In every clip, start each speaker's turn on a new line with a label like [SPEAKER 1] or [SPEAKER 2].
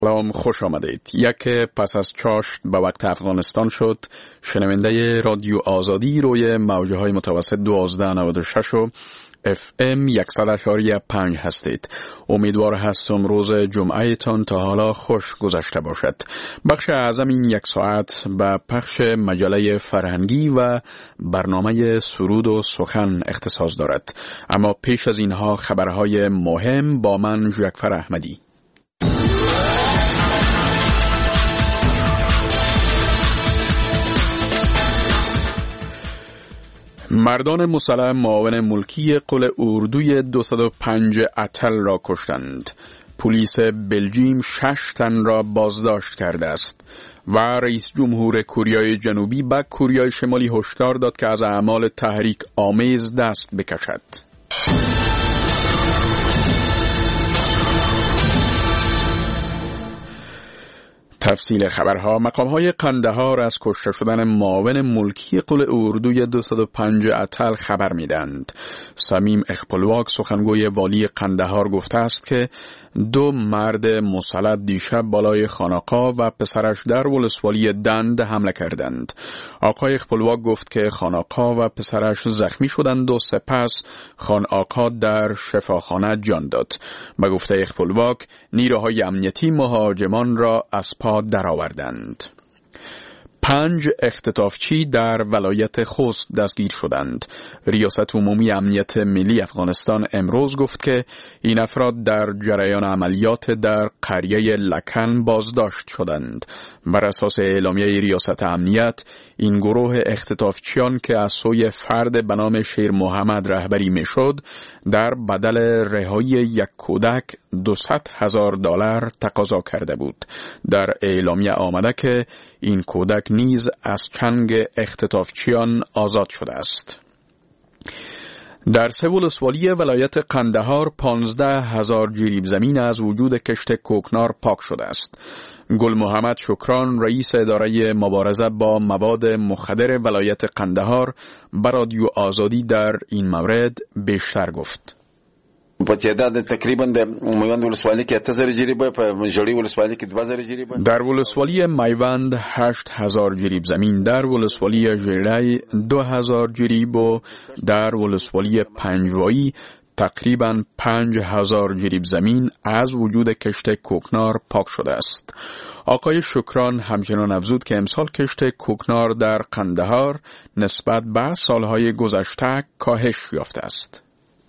[SPEAKER 1] سلام، خوش آمدید. یک پس از چاشت به وقت افغانستان شد، شنونده رادیو آزادی روی موجه های متوسط 1296 و FM 100.5 هستید. امیدوار هستم روز جمعه تان تا حالا خوش گذشته باشد. بخش اعظم این یک ساعت به پخش مجله فرهنگی و برنامه سرود و سخن اختصاص دارد. اما پیش از اینها خبرهای مهم با من جعفر احمدی. مردان مسلح معاون ملکی قل اردوی 205 اتل را کشتند. پلیس بلژیم 6 تن را بازداشت کرده است و رئیس جمهور کره جنوبی به کره شمالی هشدار داد که از اعمال تحریک آمیز دست بکشد. تفصیل خبرها. مقام‌های قندهار از کشته شدن معاون ملکی قل اردوی 205 اتل خبر میدند. سمیم اخپلواک سخنگوی والی قندهار گفته است که 2 مرد مسلح دیشب بالای خانقاه و پسرش در ولسوالی دند حمله کردند. آقای اخپلواک گفت که خانقاه و پسرش زخمی شدند و سپس خان آقا در شفاخانه جان داد. به گفته اخپلواک، نیروهای امنیتی مهاجمان را از پا درآوردند. 5 اختطافچی در ولایت خوست دستگیر شدند. ریاست عمومی امنیت ملی افغانستان امروز گفت که این افراد در جریان عملیات در قریه لکن بازداشت شدند. بر اساس اعلامیه ریاست امنیت، این گروه اختطافچیان که از سوی فرد به نام شیر محمد رهبری میشد، در بدل رهایی یک کودک $200,000 تقاضا کرده بود. در اعلامیه آمده که این کودک نیز از چنگ اختطافچیان آزاد شده است. در 3 ولسوالی ولایت قندهار 15,000 جریب زمین از وجود کشت کوکنار پاک شده است. گل محمد شکران، رئیس اداره مبارزه با مواد مخدر ولایت قندهار، به رادیو آزادی در این مورد بیشتر گفت.
[SPEAKER 2] په تعداد تقریبا د میوند ولسوالۍ کې 8000 جریبه، په ژړی ولسوالۍ کې 2000 جریبه.
[SPEAKER 1] در ولسوالی میوند 8000 جریب زمین، در ولسوالی ژړی 2000 جریب و در ولسوالی پنجوایی تقریبا 5000 جریب زمین از وجود کشت کوکنار پاک شده است. آقای شکران همچنان افزود که امسال کشت کوکنار در قندهار نسبت به سالهای گذشته کاهش یافته است.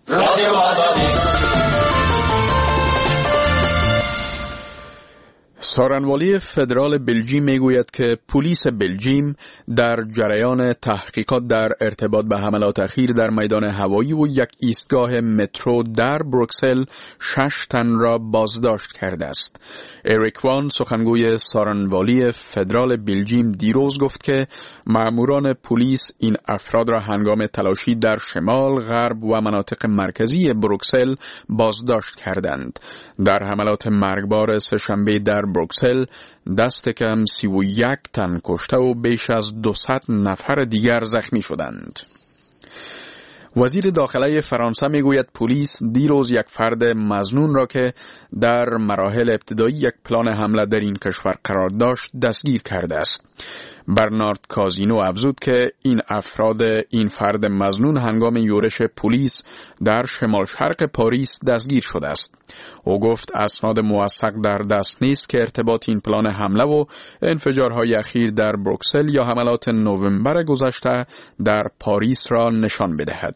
[SPEAKER 1] سارنوالی فدرال بلژیم میگوید که پلیس بلژیم در جریان تحقیقات در ارتباط به حملات اخیر در میدان هوایی و یک ایستگاه مترو در بروکسل 6 تن را بازداشت کرده است. اریک وان، سخنگوی سارنوالی فدرال بلژیم، دیروز گفت که ماموران پلیس این افراد را هنگام تلاشی در شمال، غرب و مناطق مرکزی بروکسل بازداشت کردند. در حملات مرگبار سه‌شنبه در بروکسل دست کم 31 تن کشته و بیش از 200 نفر دیگر زخمی شدند. وزیر داخله فرانسه میگوید پلیس دیروز یک فرد مظنون را که در مراحل ابتدایی یک پلان حمله در این کشور قرار داشت دستگیر کرده است. برنارد کازینو افزود که این فرد مظنون هنگام یورش پلیس در شمال شرق پاریس دستگیر شده است. او گفت اسناد موثق در دست نیست که ارتباط این پلان حمله و انفجارهای اخیر در بروکسل یا حملات نوامبر گذشته در پاریس را نشان بدهد.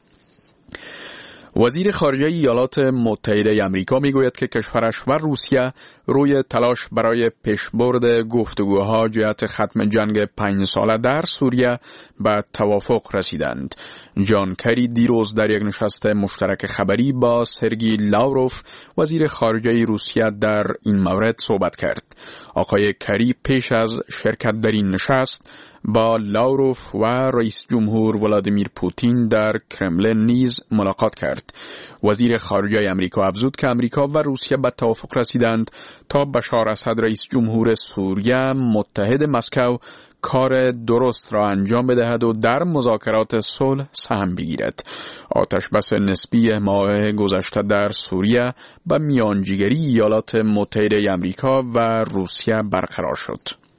[SPEAKER 1] وزیر خارجه ایالات متحده آمریکا میگوید که کشورش و روسیه روی تلاش برای پیشبرد گفتگوها جهت ختم جنگ 5 ساله در سوریه به توافق رسیدند. جان کری دیروز در یک نشست مشترک خبری با سرگئی لاوروف، وزیر خارجه روسیه، در این مورد صحبت کرد. آقای کری پیش از شرکت در این نشست با لاوروف و رئیس جمهور ولادیمیر پوتین در کرملین نیز ملاقات کرد. وزیر خارجه آمریکا افزود که آمریکا و روسیه به توافق رسیدند تا بشار اسد رئیس جمهور سوریه متحد مسکو کار درست را انجام بدهد و در مذاکرات صلح سهم بگیرد. آتش بس نسبی ماه گذشته در سوریه به میانجیگری ایالات متحده آمریکا و روسیه برقرار شد.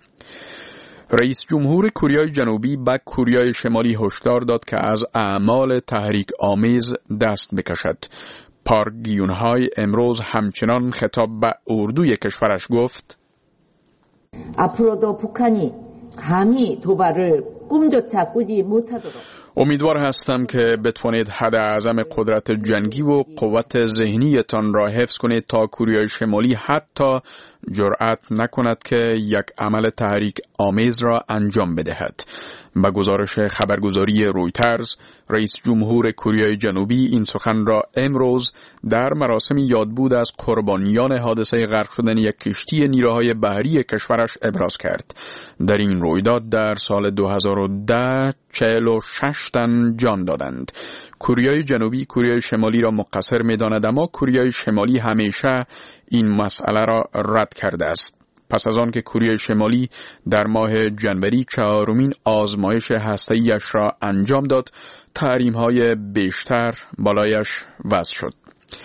[SPEAKER 1] رئیس جمهور کره جنوبی به کره شمالی هشدار داد که از اعمال تحریک آمیز دست بکشد. پارک گیونهای امروز همچنان خطاب به اردوی کشورش گفت:
[SPEAKER 3] 앞으로도 북한이 감히 도발을 꿈조차 꾸지 못하도록
[SPEAKER 1] امیدوار هستم که بتوانید حد اعظم قدرت جنگی و قوت ذهنیتان را حفظ کنید تا کره شمالی حتی جرأت نکند که یک عمل تحریک آمیز را انجام بدهد. با گزارش خبرگزاری رویترز، رئیس جمهور کره جنوبی این سخن را امروز در مراسم یادبود از قربانیان حادثه غرق شدن یک کشتی نیروهای بحری کشورش ابراز کرد. در این رویداد در سال 2010 46 تن جان دادند. کره جنوبی کره شمالی را مقصر می‌داند، اما کره شمالی همیشه این مسئله را رد کرده است. پس از آن که کره شمالی در ماه جنوری 4مین آزمایش هسته‌ایش را انجام داد، تحریم‌های بیشتر بالایش وضع شد.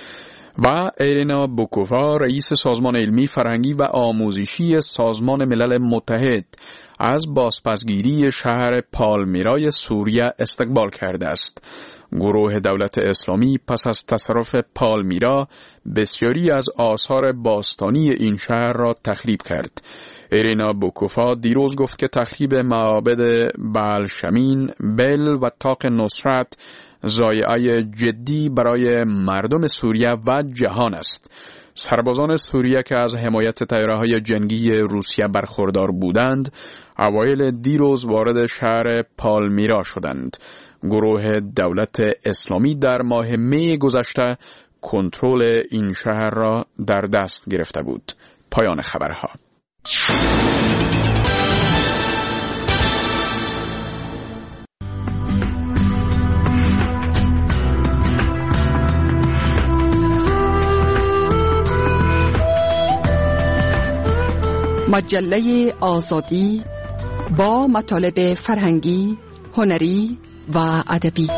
[SPEAKER 1] و ایرینا بوکووا، رئیس سازمان علمی، فرهنگی و آموزشی سازمان ملل متحد، از بازپسگیری شهر پالمیرای سوریه استقبال کرده است. گروه دولت اسلامی پس از تصرف پالمیرا بسیاری از آثار باستانی این شهر را تخریب کرد. ایرینا بوکوفا دیروز گفت که تخریب معابد بعلشمین، بل و طاق نصرت ضایعه جدی برای مردم سوریه و جهان است. سربازان سوریه که از حمایت طیاره‌های جنگی روسیه برخوردار بودند، اوایل دیروز وارد شهر پالمیرا شدند. گروه دولت اسلامی در ماه می گذشته کنترل این شهر را در دست گرفته بود. پایان خبرها.
[SPEAKER 4] مجله آزادی با مطالب فرهنگی، هنری و ادبی.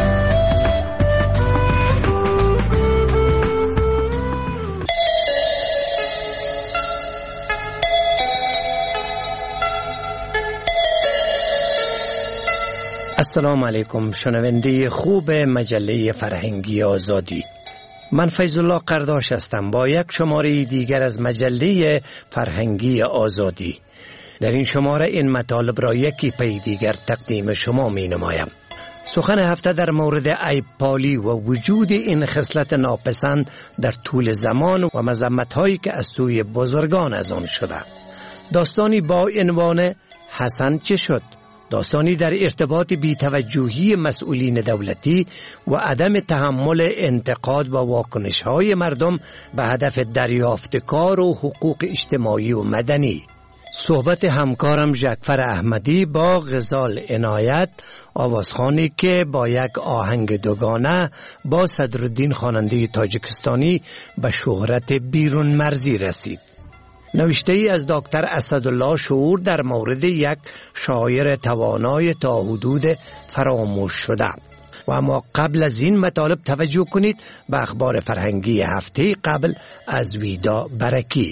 [SPEAKER 5] السلام علیکم شنونده خوب مجله فرهنگی آزادی. من فیض الله قرداش هستم با یک شماره دیگر از مجله فرهنگی آزادی. در این شماره این مطالب را یکی پی دیگر تقدیم شما می نمایم. سخن هفته در مورد عیب پالی و وجود این خصلت ناپسند در طول زمان و مذمت‌هایی که از سوی بزرگان از آن شده. داستانی با عنوان حسن چه شد؟ داستانی در ارتباط بی‌توجهی مسئولین دولتی و عدم تحمل انتقاد و واکنش‌های مردم به هدف دریافت کار و حقوق اجتماعی و مدنی. صحبت همکارم جعفر احمدی با غزال عنایت، آوازخوانی که با یک آهنگ دوگانه با صدرالدین خواننده تاجیکستانی به شهرت بیرون مرزی رسید. نوشته ای از دکتر اسدالله شعور در مورد یک شاعر توانای تا حدود فراموش شده. و اما قبل از این مطالب توجه کنید به اخبار فرهنگی هفته قبل از ویدا برکی.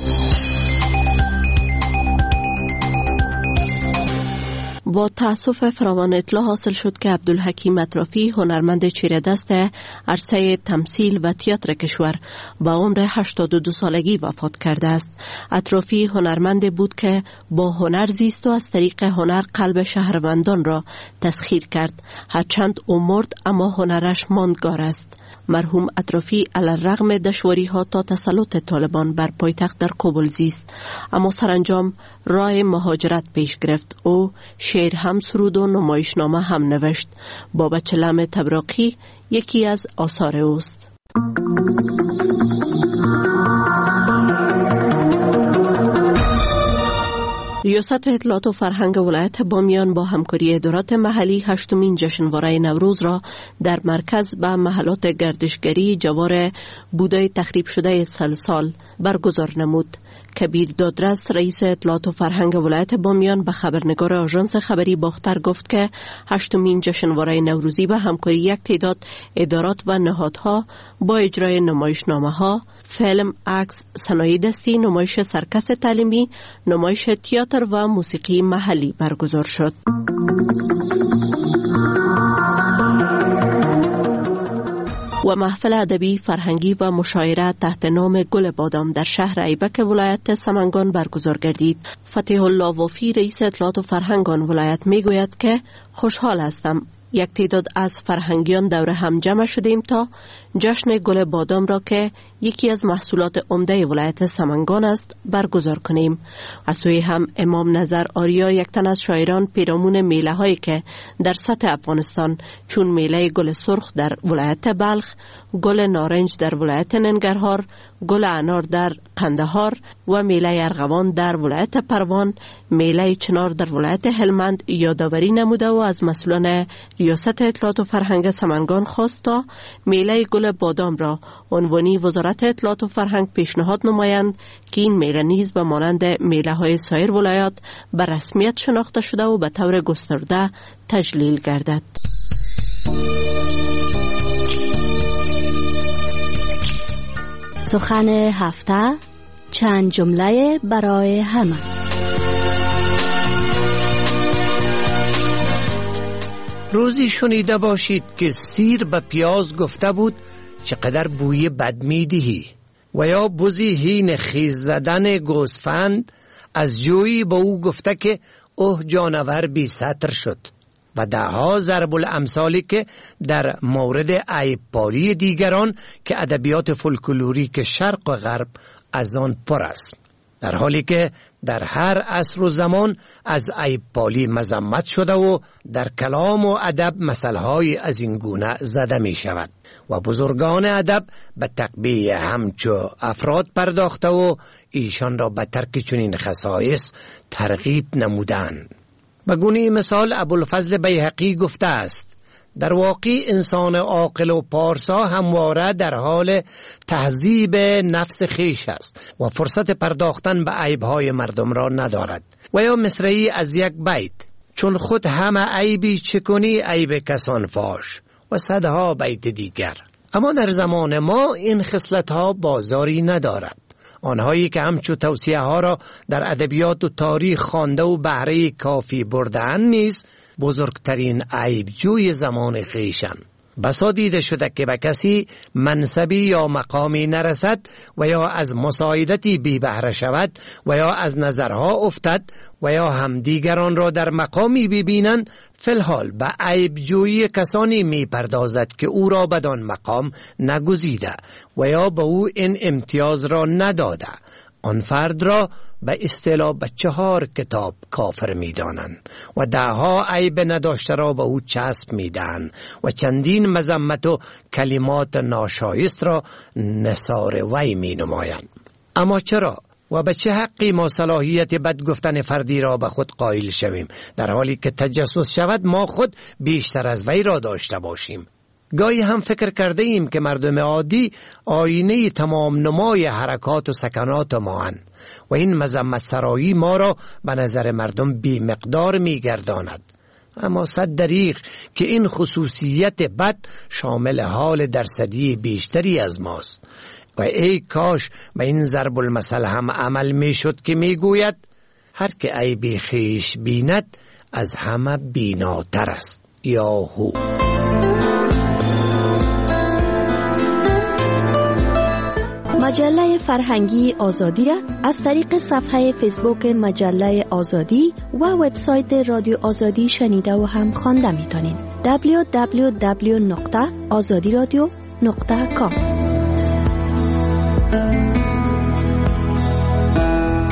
[SPEAKER 6] با تأسف فراوان اطلاع حاصل شد که عبدالحکیم اطرافی، هنرمند چیره‌دست عرصه تمثیل و تئاتر کشور، با عمر 82 سالگی وفات کرده است. اطرافی هنرمند بود که با هنر زیست و از طریق هنر قلب شهروندان را تسخیر کرد. هرچند او مرد اما هنرش ماندگار است. مرحوم اطرافی علی‌الرغم دشواری‌ها تا تسلط طالبان بر پایتخت در کابل زیست، اما سرانجام راه مهاجرت پیش گرفت. او شعر هم سرود و نمایشنامه هم نوشت. بابا چلم تبراقی یکی از آثار اوست. ریاست اطلاعات و فرهنگ ولایت بامیان با همکاری ادارات محلی 8مین جشنواره نوروز را در مرکز به محلات گردشگری جوار بودای تخریب شده سلسال برگزار نمود. کبیر دادرس رئیس اطلاعات و فرهنگ ولایت بامیان به خبرنگار آژانس خبری باختر گفت که 8مین جشنواره نوروزی به همکاری یک تعداد ادارات و نهادها با اجرای نمایشنامه‌ها، فیلم، عکس، صنایع دستی، نمایش سرکس تعلیمی، نمایش تئاتر و موسیقی محلی برگزار شد. و محفل ادبی، فرهنگی و مشاعره تحت نام گل بادام در شهر ایبک ولایت سمنگان برگزار گردید. فتح الله وافی رئیس اطلاعات و فرهنگ آن ولایت میگوید که خوشحال هستم یک تعداد از فرهنگیان دور هم جمع شدیم تا جشن گل بادام را که یکی از محصولات عمده ولایت سمنگان است برگزار کنیم. از سوی هم امام نظر آریا یک تن از شاعران پیرامون میله هایی که در سطح افغانستان چون میله گل سرخ در ولایت بلخ، گل نارنج در ولایت ننگرهار، گل انار در قندهار و میله ارغوان در ولایت پروان، میله چنار در ولایت هلمند یادآوری نموده و از مسئولان ریاست اطلاعات و فرهنگ سمنگان خواست تا میله گل بادام را عنوانی وزارت اطلاعات و فرهنگ پیشنهاد نمایند که این میله نیز به مانند میله های سایر ولایات به رسمیت شناخته شده و به طور گسترده تجلیل گردد.
[SPEAKER 7] سخن هفته، چند جمله برای همه.
[SPEAKER 5] روزی شنیده باشید که سیر به پیاز گفته بود چقدر بوی بد میدهی، و یا بزی هین خیز زدن گوسفند از جویی با او گفته که اوه جانور بی سطر شد، و دهها ضرب الامثالی که در مورد عیب‌پاری دیگران که ادبیات فولکلوریک شرق و غرب از آن پر است، در حالی که در هر عصر و زمان از عیب‌پالی مذمت شده و در کلام و ادب مثل‌های از این گونه زده می شود و بزرگان ادب به تقبیح همچو افراد پرداخته و ایشان را به ترک چنین خصایص ترغیب نمودند. به گونه مثال ابوالفضل بیهقی گفته است: در واقع انسان عاقل و پارسا همواره در حال تهذیب نفس خویش است و فرصت پرداختن به عیب‌های مردم را ندارد. و یا مصرعی از یک بیت: چون خود همه عیبی چه کنی عیب کسان فاش، و صدها بیت دیگر. اما در زمان ما این خصلت‌ها بازاری ندارد. آنهایی که همچو توصیه ها را در ادبیات و تاریخ خوانده و بهره کافی برده‌اند نیز بزرگترین عیبجوی زمان خویشند. بسا دیده شده که به کسی منصبی یا مقامی نرسد و یا از مساعدتی بی بهره شود و یا از نظرها افتد و یا هم دیگران را در مقامی ببینند، فی الحال به عیبجویی کسانی می پردازد که او را بدان مقام نگزیده و یا به او این امتیاز را نداده. آن فرد را به اصطلاح به 4 کتاب کافر می دانند و دهها عیب نداشته را به او چسب می دهند و چندین مذمت و کلمات ناشایست را نثار وی می نمایند. اما چرا و به چه حقی ما صلاحیت بد گفتن فردی را به خود قائل شویم، در حالی که تجسس شود ما خود بیشتر از وی را داشته باشیم؟ گاهی هم فکر کرده ایم که مردم عادی آینه تمام نمای حرکات و سکنات ما هستند و این مذمت سرایی ما را به نظر مردم بی مقدار می گرداند. اما صد دریغ که این خصوصیت بد شامل حال درصدی بیشتری از ماست و ای کاش به این ضرب المثل هم عمل می شد که می گوید هر که عیبی خویش بیند از همه بیناتر است. یاهو.
[SPEAKER 7] مجله فرهنگی آزادی را از طریق صفحه فیسبوک مجله آزادی و وبسایت رادیو آزادی شنیده و هم خوانده می‌تونید. www.azadiradio.com.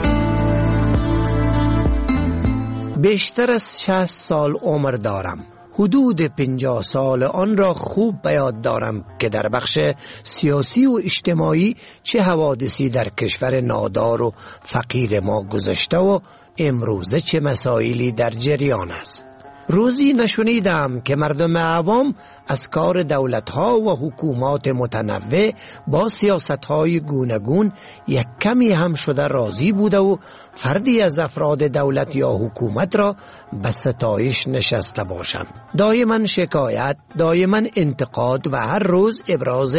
[SPEAKER 5] بیشتر از 60 سال عمر دارم حدود 50 سال آن را خوب به یاد دارم که در بخش سیاسی و اجتماعی چه حوادثی در کشور نادار و فقیر ما گذشته و امروزه چه مسائلی در جریان است. روزی نشنیدم که مردم عوام از کار دولت‌ها و حکومات متنوع با سیاست‌های گوناگون یک کمی هم شده راضی بوده و فردی از افراد دولت یا حکومت را به ستایش نشسته باشند. دائما شکایت، دائما انتقاد و هر روز ابراز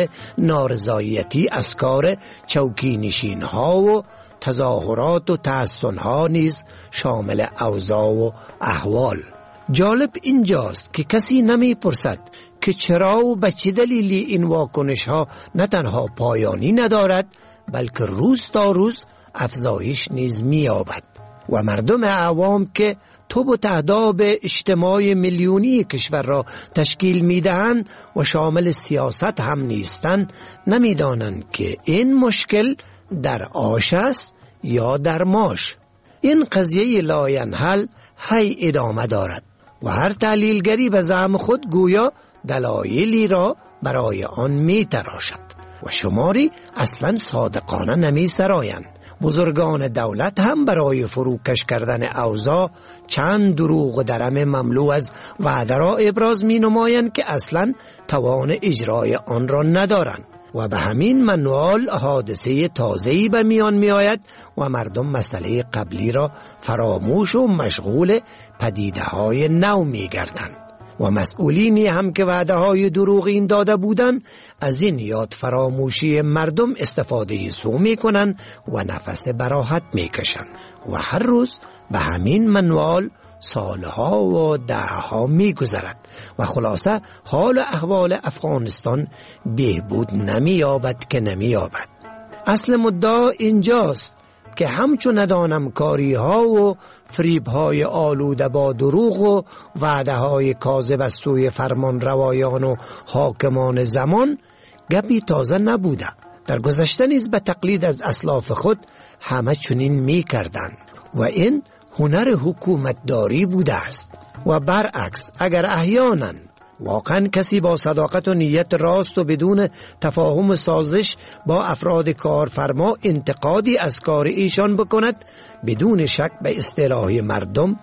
[SPEAKER 5] نارضایتی از کار چوکی نشین‌ها و تظاهرات و تحسن‌ها نیز شامل اوضاع و احوال. جالب اینجاست که کسی نمی پرسد که چرا و به چه دلیلی این واکنش ها نه تنها پایانی ندارد بلکه روز تا روز افزایش نیز می یابد و مردم عوام که توب و تعداب اجتماع میلیونی کشور را تشکیل می دهند و شامل سیاست هم نیستند نمی دانند که این مشکل در آش است یا در ماش. این قضیه لاینحل هی ادامه دارد و هر تحلیلگری به زعم خود گویا دلایلی را برای آن می تراشد و شماری اصلا صادقانه نمی سرایند. بزرگان دولت هم برای فروکش کردن اوضاع چند دروغ و درم مملو از وعده را ابراز می نمایند که اصلا توان اجرای آن را ندارند و به همین منوال حادثه تازه‌ای به میان می آید و مردم مسئله قبلی را فراموش و مشغول پدیده‌های نو می گردند و مسئولینی هم که وعده های دروغین داده بودند از این یاد فراموشی مردم استفاده سو می کنند و نفس براحت می کشند و هر روز به همین منوال سالها و دهها می گذرد و خلاصه حال و احوال افغانستان بهبود نمی یابد که نمی یابد. اصل مدعا اینجاست که همچون ندانم کاری ها و فریب های آلوده با دروغ و وعده های کاذب از سوی فرمان روایان و حاکمان زمان گپی تازه نبوده. در گذشته نیز به تقلید از اسلاف خود همه چنین می کردند و این هنر حکومتداری بوده است و برعکس اگر احیانا واقعا کسی با صداقت و نیت راست و بدون تفاهم و سازش با افراد کارفرما انتقادی از کار ایشان بکند بدون شک به اصطلاح مردم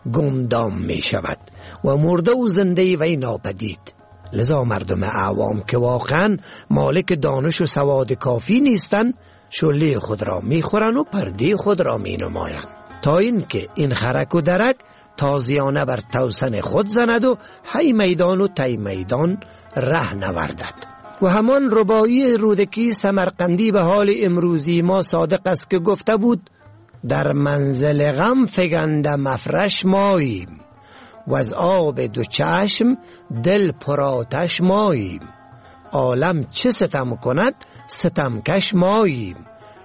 [SPEAKER 5] گمدام می شود و مرده و زنده وی ناپدید. لذا مردم عوام که واقعا مالک دانش و سواد کافی نیستند شله خود را می خورند و پرده خود را می نمایند تا اینکه این خرک و درک تازیانه بر توسن خود زند و هی میدان و تی میدان ره نوردد. و همان ربایی رودکی سمرقندی به حال امروزی ما صادق است که گفته بود در منزل غم فگنده مفرش ماییم و از آب دو چشم دل پراتش ماییم، عالم چه ستم کند ستمکش ماییم،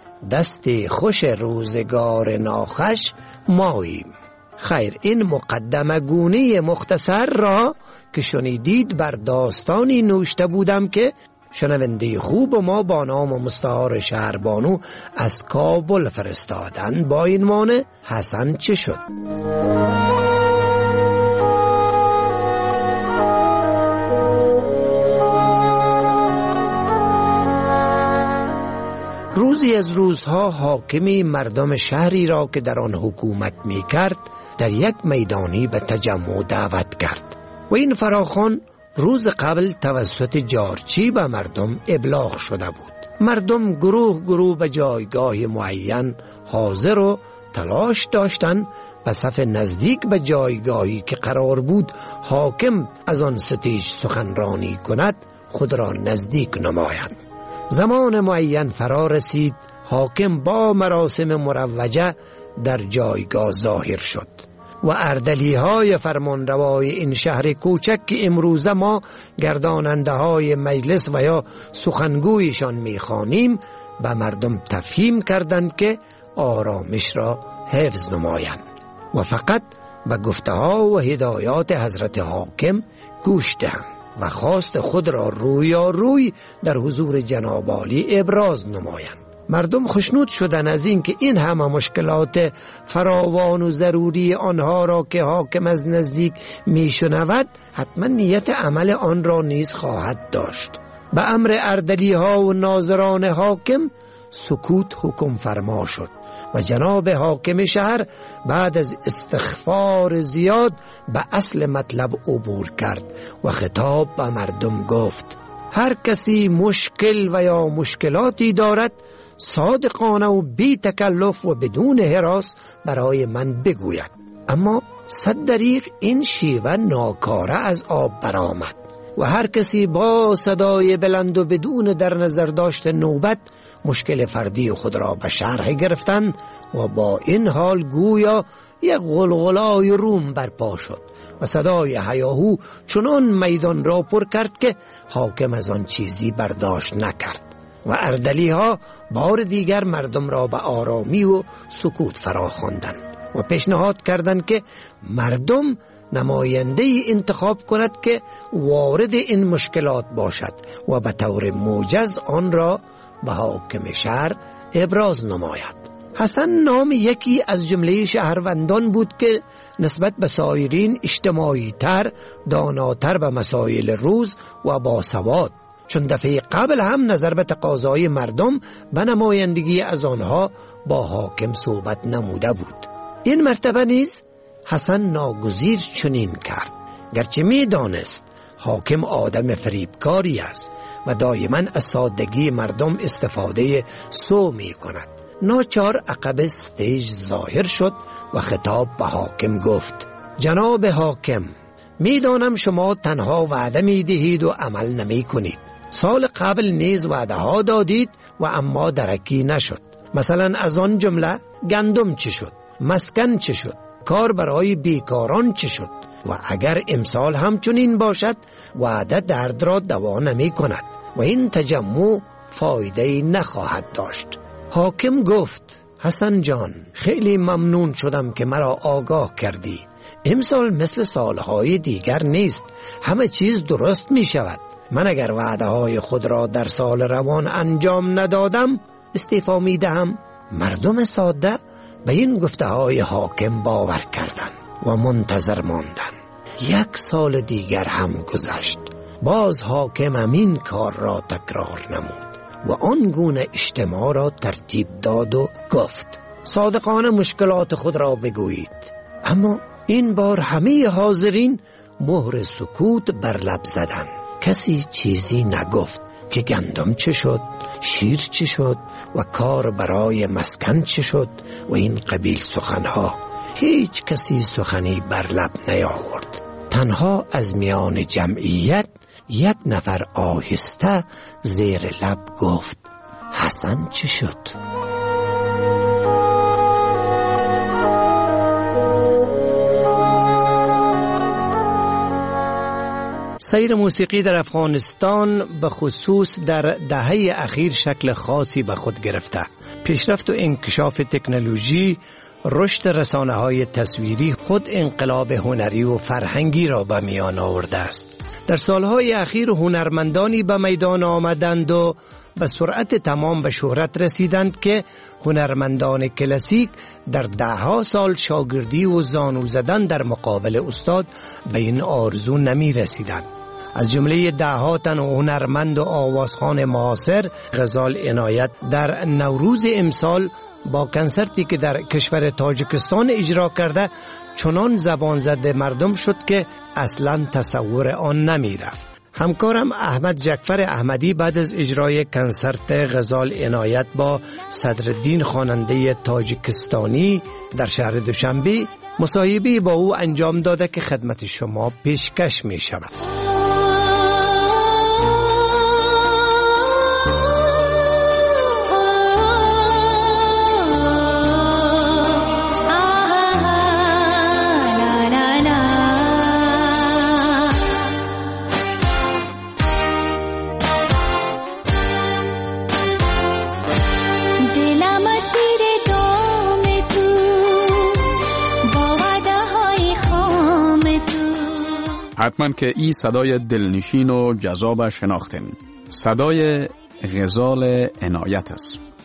[SPEAKER 5] دست خوش روزگار ناخوش ماییم. خیر، این مقدمه گونه مختصر را که شنیدید بر داستانی نوشته بودم که شنونده خوب ما با نام مستعار شهربانو از کابل فرستادن با این معنی حسن چه شد. روزی از روزها حاکمی مردم شهری را که در آن حکومت می کرد در یک میدانی به تجمع دعوت کرد و این فراخوان روز قبل توسط جارچی به مردم ابلاغ شده بود. مردم گروه گروه به جایگاه معین حاضر و تلاش داشتند به صف نزدیک به جایگاهی که قرار بود حاکم از آن ستیج سخنرانی کند خود را نزدیک نمایند. زمان معین فرا رسید، حاکم با مراسم مروجه در جایگاه ظاهر شد و اردلی های فرمانروای این شهر کوچک که امروزه ما گرداننده های مجلس و یا سخنگویشان میخوانیم به مردم تفهیم کردند که آرامش را حفظ نمایند و فقط به گفته ها و هدایات حضرت حاکم گوش دهند و خواست خود را روی در حضور جناب عالی ابراز نمایند. مردم خشنود شدن از این که این همه مشکلات فراوان و ضروری آنها را که حاکم از نزدیک میشنود، حتما نیت عمل آن را نیز خواهد داشت. به امر اردلی ها و ناظران حاکم سکوت حکم فرما شد و جناب حاکم شهر بعد از استغفار زیاد به اصل مطلب عبور کرد و خطاب به مردم گفت: هر کسی مشکل و یا مشکلاتی دارد صادقانه و بی تکلف و بدون هراس برای من بگوید. اما صد دریغ این شیوه ناکاره از آب برآمد و هر کسی با صدای بلند و بدون در نظر داشت نوبت مشکل فردی خود را به شرح گرفتند و با این حال گویا یک غلغلای روم برپا شد و صدای هیاهو چنان میدان را پر کرد که حاکم از آن چیزی برداشت نکرد و اردلی ها بار دیگر مردم را به آرامی و سکوت فرا خواندند و پیشنهاد کردند که مردم نماینده انتخاب کند که وارد این مشکلات باشد و به طور موجز آن را به حاکم شهر ابراز نماید. حسن نام یکی از جمله شهروندان بود که نسبت به سایرین اجتماعی تر، داناتر به مسائل روز و باسواد، چون دفعه قبل هم نظر به تقاضای مردم به نمایندگی از آنها با حاکم صحبت نموده بود. این مرتبه نیز حسن ناگزیر چنین کرد، گرچه می دانست حاکم آدم فریبکاری است و دائما از سادگی مردم استفاده سو می کند. ناچار عقب استیج ظاهر شد و خطاب به حاکم گفت: جناب حاکم، می دانم شما تنها وعده می دهید و عمل نمی کنید. سال قبل نیز وعده ها دادید و اما درکی نشد. مثلا از آن جمله گندم چه شد؟ مسکن چه شد؟ کار برای بیکاران چه شد؟ و اگر امسال همچنین باشد وعده درد را دوا نمی کند و این تجمع فایده نخواهد داشت. حاکم گفت: حسن جان، خیلی ممنون شدم که مرا آگاه کردی. امسال مثل سالهای دیگر نیست، همه چیز درست می شود. من اگر وعده های خود را در سال روان انجام ندادم استعفا می دهم. مردم ساده به این گفته های حاکم باور کردند و منتظر ماندند. یک سال دیگر هم گذشت، باز حاکم همین کار را تکرار نمود و آن گونه اجتماع را ترتیب داد و گفت: صادقانه مشکلات خود را بگویید. اما این بار همه حاضرین مهر سکوت بر لب زدند. کسی چیزی نگفت که گندم چه شد، شیر چه شد و کار برای مسکن چه شد و این قبیل سخنها. هیچ کسی سخنی بر لب نیاورد. تنها از میان جمعیت یک نفر آهسته زیر لب گفت: حسن چه شد؟ سیر موسیقی در افغانستان به خصوص در دهه اخیر شکل خاصی به خود گرفته. پیشرفت و انکشاف تکنولوژی، رشد رسانه‌های تصویری خود انقلاب هنری و فرهنگی را به میان آورده است. در سالهای اخیر هنرمندانی به میدان آمدند و به سرعت تمام به شهرت رسیدند که هنرمندان کلاسیک در دهها سال شاگردی و زانو زدن در مقابل استاد به این آرزو نمی رسیدند. از جمله دهها تن هنرمند و آوازخوان معاصر، غزال عنایت در نوروز امسال با کنسرتی که در کشور تاجیکستان اجرا کرده چنان زبان زده مردم شد که اصلا تصور آن نمی رفت. همکارم احمد جعفر احمدی بعد از اجرای کنسرت غزال عنایت با صدرالدین خواننده تاجیکستانی در شهر دوشنبه مصاحبه‌ای با او انجام داده که خدمت شما پیشکش می شود.
[SPEAKER 1] حتما که این صدای دلنشین و جذاب شناختن. صدای غزال عنایت است.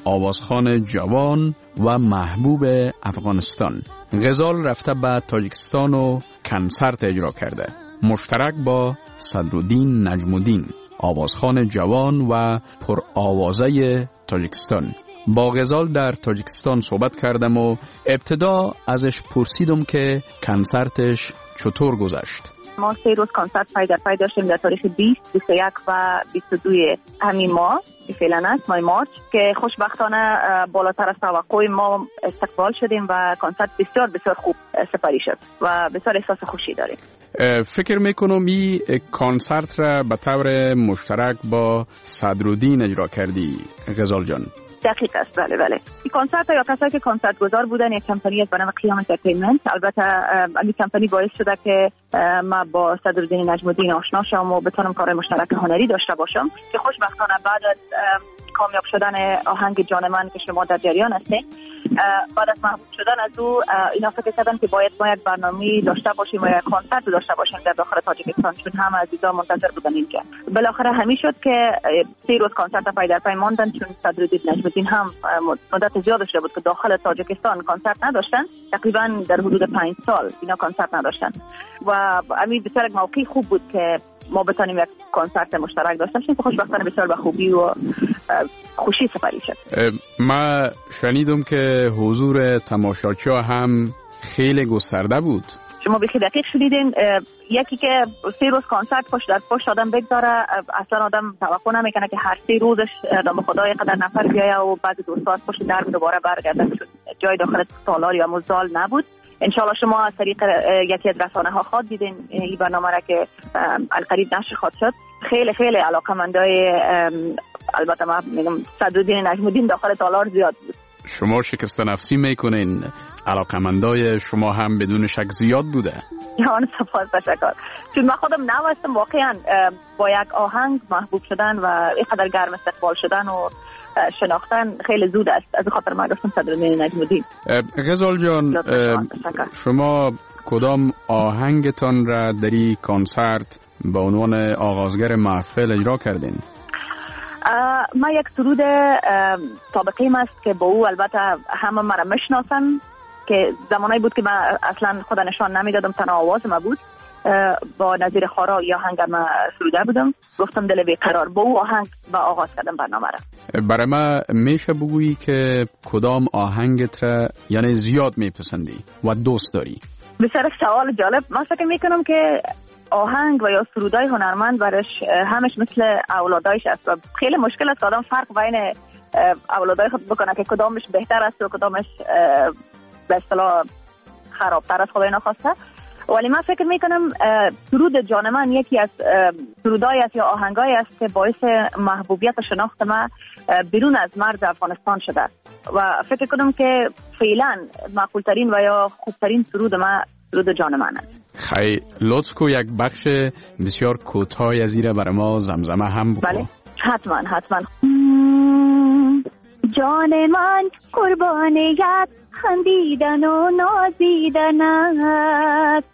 [SPEAKER 1] آوازخوان جوان و محبوب افغانستان. غزال رفته به تاجیکستان و کنسرت اجرا کرده، مشترک با صدرالدین نجم‌الدین، آوازخوان جوان و پر آوازه تاجیکستان. با غزال در تاجیکستان صحبت کردم و ابتدا ازش پرسیدم که کنسرتش چطور گذشت.
[SPEAKER 8] ما 3 روز کنسرت پای در پای داشتیم در تاریخ 20, 21 و 22 همین ماه فعلا است، ماه مارچ، که خوشبختانه بالاتر از توقع ما استقبال شدیم و کنسرت بسیار بسیار خوب سپری شد و بسیار احساس خوشی داریم.
[SPEAKER 1] فکر میکنم این کنسرت را به طور مشترک با صدرالدین اجرا کردی غزال جان.
[SPEAKER 8] دقیق است، بله بله. این کنسرت یا کسایی که کنسرت گذار بودن یک کمپانی است به نام قیام انترتینمنت. البته این کمپانی باعث شده که ما با صدرالدین نجم‌الدین آشنا شم و بتونم کار مشترک هنری داشته باشم که خوشبختانه بعد از کامیاب شدن آهنگ جان من که شما در جریان هستید، بعد از محبوب شدن از او اینا فکر کردن که باید ما یک برنامه داشته باشیم و یک کنسرت داشته باشیم در داخل تاجیکستان، چون همه عزیزا منتظر بودن اینجا. بالاخره همین شد که 3 روز کنسرت پای در پای ماندن، چون صدرالدین نجم‌الدین هم مدت زیاد شده بود که داخل تاجیکستان کنسرت نداشتن، تقریبا در حدود 5 سال اینا کنسرت نداشتن و همین بسیار یک موقع خوب بود که ما بتونیم یک کنسرت مشترک داشته باشیم که خوشبختانه بسیار به خوبی و خوشی سپری شد.
[SPEAKER 1] ما شنیدم که حضور تماشاچی‌ها هم خیلی گسترده بود.
[SPEAKER 8] شما بخی دقیق شدیدین. یکی که 3 روز کنسرت پشت در پشت آدم بگذاره، اصلا آدم توقع نمیکنه که هر 3 روزش دم خدای قدر نفر بیایه و بعد 2 ساعت پشت در دوباره برگرده، چون جای داخل سالار یا مزال نبود. انشالله شما از طریق یکی از رسانه ها خواد دیدین این برنامه را که القریب نشر خواد شد. خیلی خیلی علاقه‌مندای البته ما میگم صدرالدین نجم‌الدین داخل تالار زیاد بود.
[SPEAKER 1] شما شکست نفسی میکنین، علاقه‌مندای شما هم بدون شک زیاد بوده.
[SPEAKER 8] جان سپاس تشکر. چون من خودم نوستم واقعا با یک آهنگ محبوب شدن و اینقدر گرم استقبال شدن و شناختن خیلی زود است. از خاطر من گفتم صدرالدین نجم‌الدین.
[SPEAKER 1] غزال جان، شما کدام آهنگتان را در این کنسرت به عنوان آغازگر محفل اجرا کردین؟
[SPEAKER 8] ما یک سرود سابقه است که با او البته همه مرا میشناسن، که زمانی بود که من اصلا خود نشان نمیدادم، تنها آواز ما بود. با نظیر خارا یا آهنگ ما سروده بودم، گفتم دل بیقرار، با او آهنگ با آغاز کردم برنامه را.
[SPEAKER 1] برای ما میشه بگویی که کدام آهنگت را یعنی زیاد میپسندی و دوست داری؟
[SPEAKER 8] بسیار سوال جالب. من فکر میکنم که آهنگ و یا سرودای هنرمند برش همش مثل اولادایش است و خیلی مشکل است آدم فرق بین اولادای خود بکنه که کدامش بهتر است و کدامش به اصطلاح خرابتر است، خدای نخواسته. ولی من فکر میکنم سرود جان من یکی از سرودای است یا آهنگای است که باعث محبوبیت و شناخت ما بیرون از مرز افغانستان شده و فکر کنم که فعلا معقولترین و یا خوبترین سرود ما سرود جان من است.
[SPEAKER 1] خیلی لطف کو یک بخش بسیار کوتاهی از این برای ما زمزمه هم بکن.
[SPEAKER 8] بله حتما. جان من قربان یک خندیدن و نازیدنت،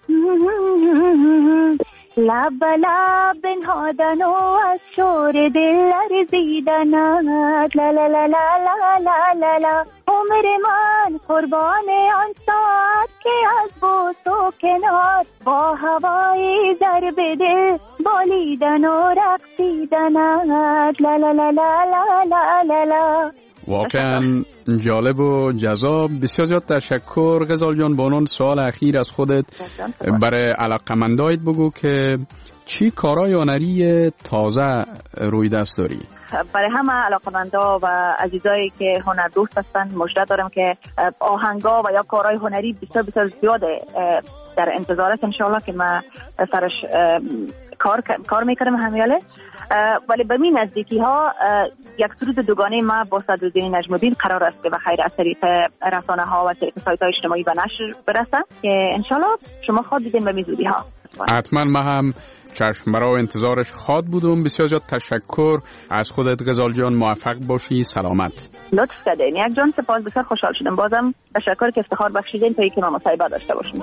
[SPEAKER 8] لب لب بنهادن و از شور دل لرزیدنت، لا لا لا لا لا لا لا. عمر من قربان آن ساعت که از بود و کنار با هوای ضرب دل بالیدن و رقصیدنت، لا لا لا لا لا لا لا.
[SPEAKER 1] واقعا جالب و جذاب. بسیار زیاد تشکر غزال جان. با اون سوال اخیر از خودت برای علاقه‌مندایت بگو که چی کارهای هنری تازه روی دست داری؟
[SPEAKER 8] برای همه علاقه‌مندا و عزیزایی که هنر دوست هستن مژده دارم که آهنگا و یا کارهای هنری بسیار بسیار زیاده در انتظار است انشالله که ما سرش کار میکنم همیاله. ولی به این نزدیکی ها یک سرود دوگانه ما با صدرالدین نجم‌الدین قرار است که بخیر از طریق رسانه ها و طریق سایت های اجتماعی به نشر برسه که انشالله شما خواد دیدین به میزودی ها.
[SPEAKER 1] حتما ما هم چشم برای انتظارش خواد بودم. بسیار زیاد تشکر از خودت غزال جان. موفق باشی، سلامت.
[SPEAKER 8] لطف کردین یک جان. سپاس، بسیار خوشحال شدم. بازم تشکر که افتخار بخشیدین تا اینکه ما مصاحبه داشته باشیم.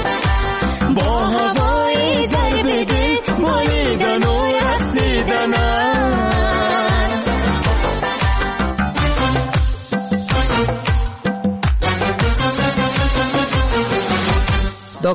[SPEAKER 8] با هوای ضرب دل بالیدن و رقصیدن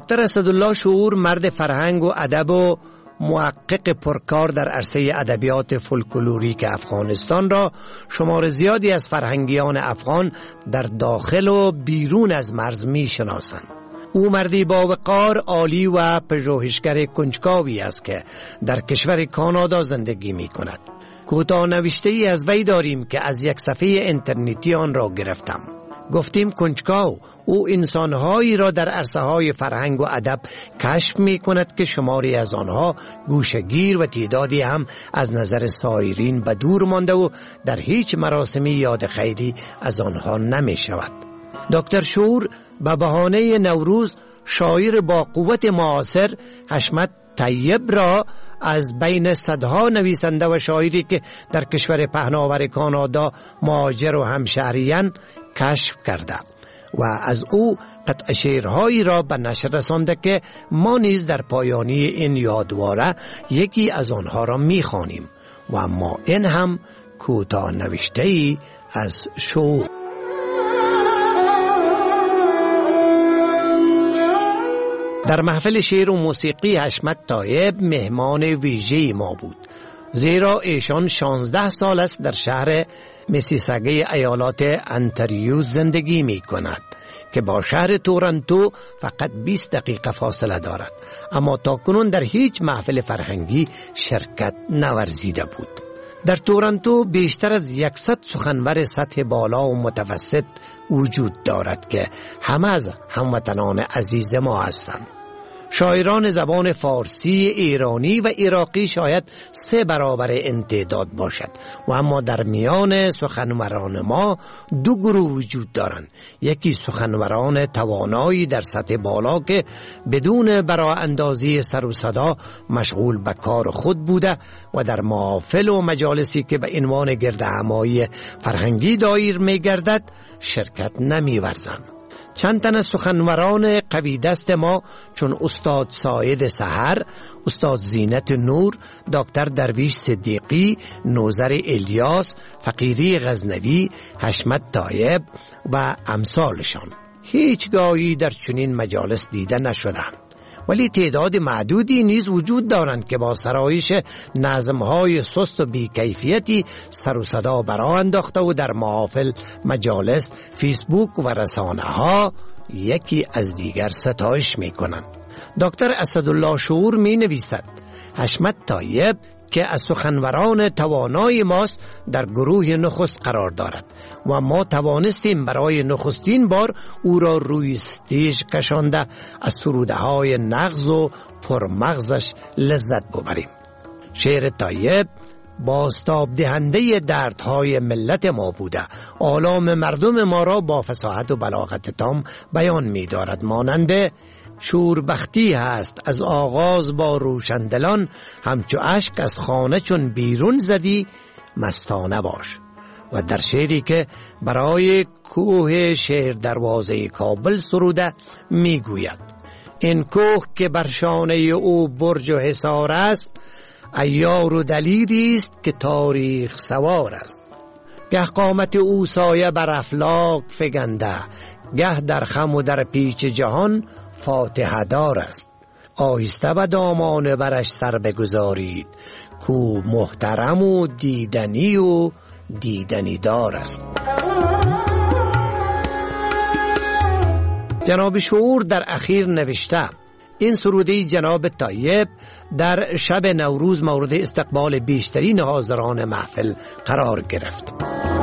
[SPEAKER 5] دکتر اسدالله شعور مرد فرهنگ و ادب و محقق پرکار در عرصه ادبیات فولکلوریک افغانستان را شمار زیادی از فرهنگیان افغان در داخل و بیرون از مرز می شناسند. او مردی با وقار عالی و پژوهشگر کنجکاوی است که در کشور کانادا زندگی می کند. کوتاه نوشته ای از وی داریم که از یک صفحه اینترنتی آن را گرفتم. گفتیم کنجکاو او انسانهایی را در عرصه های فرهنگ و ادب کشف می کند که شماری از آنها گوشگیر و تعدادی هم از نظر سایرین به دور مانده و در هیچ مراسمی یاد خیری از آنها نمی شود. دکتر شعور به بهانه نوروز شاعر با قوت معاصر حشمت طیب را از بین صدها نویسنده و شاعری که در کشور پهناور کانادا مهاجر و همشهریان کشف کرده و از او قطع شعرهایی را به نشر رسانده که ما نیز در پایانی این یادواره یکی از آنها را می‌خوانیم و ما این هم کوتاه نوشته‌ای از شعور. در محفل شعر و موسیقی حشمت طیب مهمان ویژه ما بود، زیرا ایشان 16 سال است در شهر میسیساگا ایالات انتریو زندگی می کند که با شهر تورنتو فقط 20 دقیقه فاصله دارد، اما تاکنون در هیچ محفل فرهنگی شرکت نورزیده بود. در تورنتو بیشتر از 100 سخنور سطح بالا و متوسط وجود دارد که همه از هموطنان عزیز ما هستند. شاعران زبان فارسی، ایرانی و عراقی شاید 3 برابر این تعداد باشد و اما در میان سخنوران ما 2 گروه وجود دارند. یکی سخنوران توانایی در سطح بالا که بدون برااندازی سر و صدا مشغول به کار خود بوده و در محافل و مجالسی که به عنوان گردهمایی فرهنگی دایر می گردد شرکت نمی ورزند. چند تن از سخنوران قوی دست ما چون استاد ساید سحر، استاد زینت نور، دکتر درویش صدیقی، نوذر الیاس، فقیری غزنوی، حشمت طیب و امثالشان هیچگاهی در چنین مجالس دیده نشدند، ولی تعداد معدودی نیز وجود دارند که با سرایش نظم‌های سست و بی‌کیفیتی سر و صدا برآ انداخته و در محافل، مجالس، فیسبوک و رسانه‌ها یکی از دیگر ستایش می‌کنند. دکتر اسدالله شعور می‌نویسد حشمت طیب که از سخنوران توانای ماست در گروه نخست قرار دارد و ما توانستیم برای نخستین بار او را روی استیج کشانده از سروده‌های نغز و پرمغزش لذت ببریم. شعر طیب بازتاب دهنده دردهای ملت ما بوده، آلام مردم ما را با فصاحت و بلاغت تام بیان می دارد. مانند شوربختی هست از آغاز با روشندلان، همچو اشک از خانه چون بیرون زدی مستانه باش. و در شعری که برای کوه شهر دروازه کابل سروده می گوید این کوه که بر شانه او برج و حصار است، عیار و دلیری است که تاریخ سوار است. گه قامت او سایه بر افلاک فگنده، گه در خم و در پیچ جهان فاتحه دار است. آهسته به دامان برش سر بگذارید، کو محترم و دیدنی دار است. جناب شعور در اخیر نوشته این سروده جناب طیب در شب نوروز مورد استقبال بیشترین حاضران محفل قرار گرفت.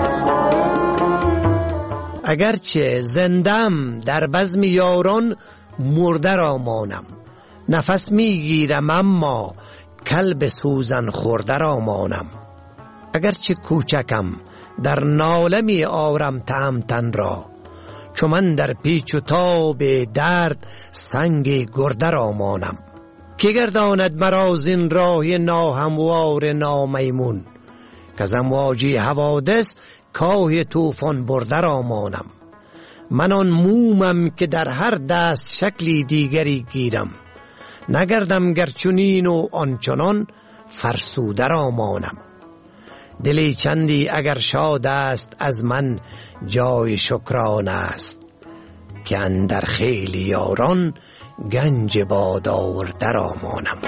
[SPEAKER 5] اگرچه زندم در بزم یاران مرده را مانم، نفس میگیرم اما کلب سوزن خورده را مانم. اگرچه کوچکم در ناله می آورم تن را، چون من در پیچ و تاب درد سنگ گرده را مانم. که گرداند مرا زین راه ناهموار نامیمون، که از امواجی حوادث کاه طوفان برده را مانم. من آن مومم که در هر دست شکلی دیگری گیرم، نگردم گرچنین و آنچنان فرسوده را مانم. دلی چندی اگر شاد است از من جای شکران است، که اندر خیلی یاران گنج بادار در آمانم.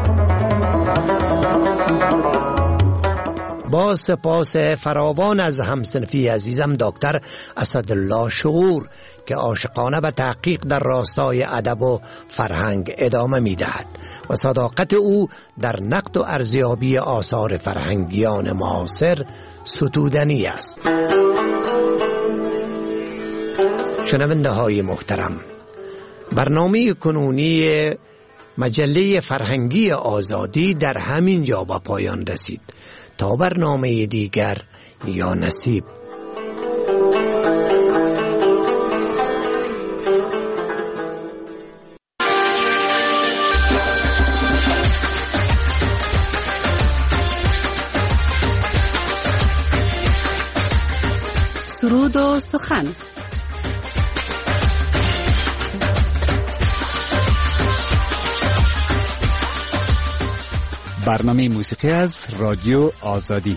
[SPEAKER 5] با سپاس فراوان از همسنفی عزیزم دکتر اسدالله شعور که عاشقانه به تحقیق در راستای ادب و فرهنگ ادامه می‌دهد و صداقت او در نقد و ارزیابی آثار فرهنگیان معاصر ستودنی است. شنونده های محترم، برنامه کنونی مجله فرهنگی آزادی در همین جا به پایان رسید. تا برنامه دیگر یا نصیب.
[SPEAKER 4] سرود و سخن.
[SPEAKER 9] برنامه موسیقی از رادیو آزادی.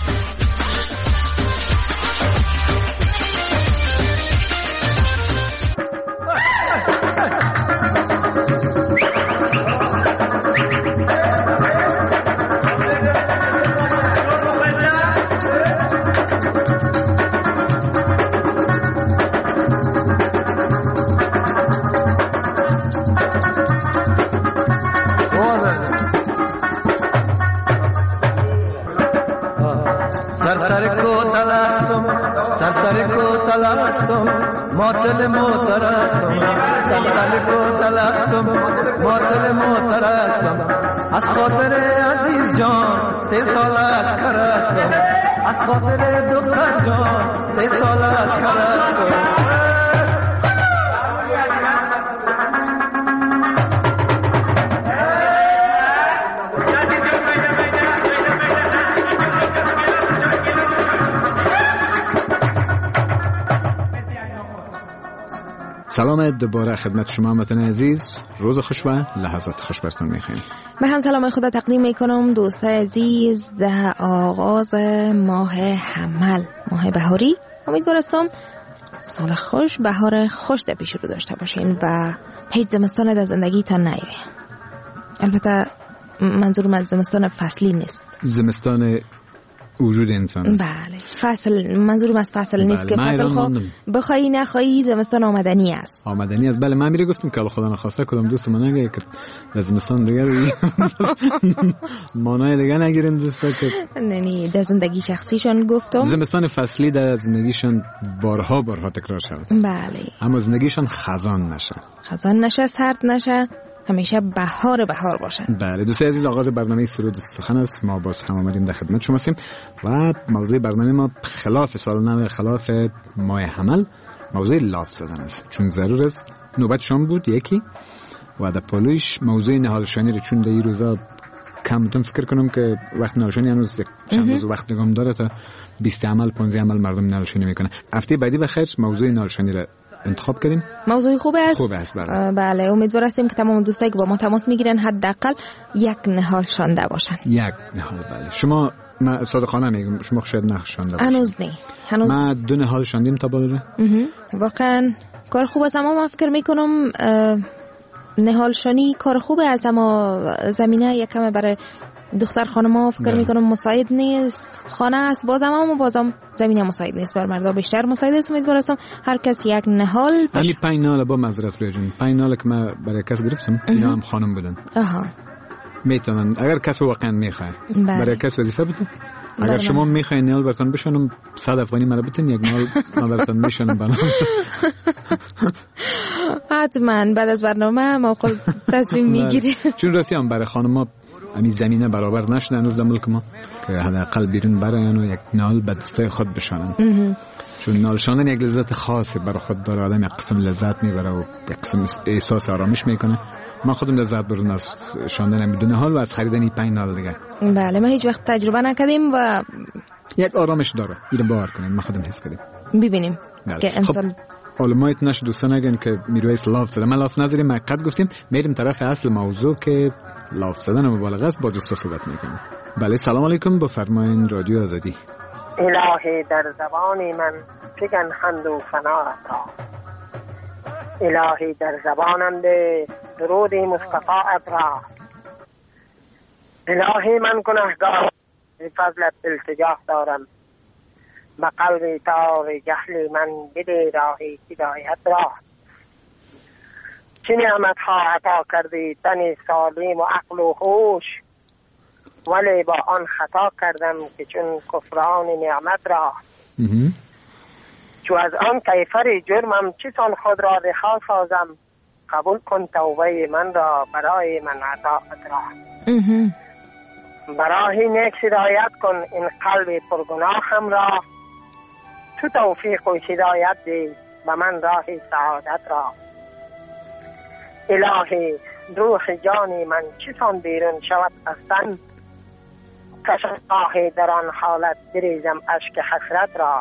[SPEAKER 10] معطل موترستم سلطل کو تلستم معطل موترستم از خاطر عزیز جان 3 سال از کرستم از خاطر دختر جان 3 سال از کرستم.
[SPEAKER 1] سلام دوباره خدمت شما هموطنان عزیز، روز خوش و لحظات خوش براتون می‌خوایم.
[SPEAKER 11] به هم سلام خدا تقدیم میکنم دوستای عزیز در آغاز ماه حمل، ماه بهاری. امیدوارم سال خوش، بهار خوش در پیش رو داشته باشین و هیچ زمستان در زندگیتان نیایه. البته منظورم از زمستان فصلی نیست،
[SPEAKER 1] زمستان وجود انسان است.
[SPEAKER 11] بله، فصل، منظورم از فصل نیست که فصل بخوایی نخوایی زمستان آمدنی است.
[SPEAKER 1] آمدنی است، بله. من میره گفتم که خدا نخواسته کدام دوست من نگه که در زمستان دیگه مانای دیگه نگیرین دوستا که
[SPEAKER 11] نه در زندگی شخصیشان گفتم
[SPEAKER 1] زمستان فصلی در زندگیشان بارها تکرار شود.
[SPEAKER 11] بله،
[SPEAKER 1] اما زندگیشان خزان نشه، سرد نشه، همیشه بهار باشن. بله دوستان عزیز، آغاز برنامه سرود سخن است. ما باز هم آمدیم در خدمت شما هستیم و موضوع برنامه ما خلاف سال نو، خلاف ماه حمل، موضوع لاف زدن است. چون ضرور است نوبت شام بود یکی و در پالویش موضوع نهالشانی رو، چون در این روزا کمتون فکر کنم که وقت نهالشانی هنوز چند روز وقت نگام داره تا 20 عمل 15 عمل مردم نهالشانی میکنه. هفته بعدی بخیر موضوع نهالشانی رو انتخاب کردیم. موضوع خوب است.
[SPEAKER 11] بله، امیدوار هستیم که تمام دوستایی که با ما تماس میگیرن حداقل یک نهال شانده باشن.
[SPEAKER 1] یک نهال، بله. شما، من صادقانه میگم، شما شاید نه شانده باشین.
[SPEAKER 11] هنوز
[SPEAKER 1] ما 2 نهال شاندیم تا بالا.
[SPEAKER 11] واقعا کار خوب است، اما من فکر میکنم نهال شانی کار خوبه است، اما زمینه یکم برای دختر خانم‌ها فکر میکنم مساعد نیست. خانه است بازم زمینه مساعد نیست، بر مردا بیشتر مساعد است. امیدوارم هر کس یک نهال
[SPEAKER 1] همین 5 نهال با معذرت روی جون 5 نهال که من برای کس گرفتم اینا هم خانم بودن. میتونن اگر کس واقعا میخواد برای کس وظیفه بده. اگر شما میخواین نهال براتون بشونم 100 افغانی مرا بتین، یک نهال من براتون میشونم بنام.
[SPEAKER 11] حتما بعد از برنامه ما خود تصمیم میگیریم، چون
[SPEAKER 1] راستی هم برای خانم‌ها همین زمینه برابر نشده هنوز در ملک ما که حداقل بیرون براین و یک نهال به دسته خود بشانن. چون نهال شاندن یک لذت خاصه برای خود داره، آدم یک قسم لذت میبره و یک قسم احساس آرامش میکنه. من خودم لذت بردم از شاندن بدون نهال و از خریدن 5 نهال دیگه.
[SPEAKER 11] بله، ما هیچ وقت تجربه نکردیم و
[SPEAKER 1] یک آرامش داره. اینو باور کنین، ما خودم حس کردیم.
[SPEAKER 11] ببینیم که امسال
[SPEAKER 1] علمایت نشه دوستان نگن که میرویس لاف زده. من لاف نظری مقد گفتیم، میریم طرف اصل موضوع که لاف زدن و مبالغه است. با دوستا صحبت میکنیم. بله، سلام علیکم، بفرمایید رادیو آزادی.
[SPEAKER 12] الهی در زبان من بگن حمد و ثنا عطا، الهی در زبانم ده درود مصطفی را. الهی من گناهگار به فضلت التجا دارم، به قلب تار جهل من بده راهی هدایت را. چه نعمت ها عطا کردی تن سالم و عقل و هوش، ولی با آن خطا کردم که چون کفران نعمت را. چو از آن کیفر جرمم چسان خود را رها سازم، قبول کن توبه من را برای من عطاعت را. برای نیک هدایت کن این قلب پرگناهم را، تو توفیق و هدایت دی به من راه سعادت را. الهی روح جانی من چسان بیرون شود از تن، کشم آهی در آن حالت بریزم اشک حسرت را.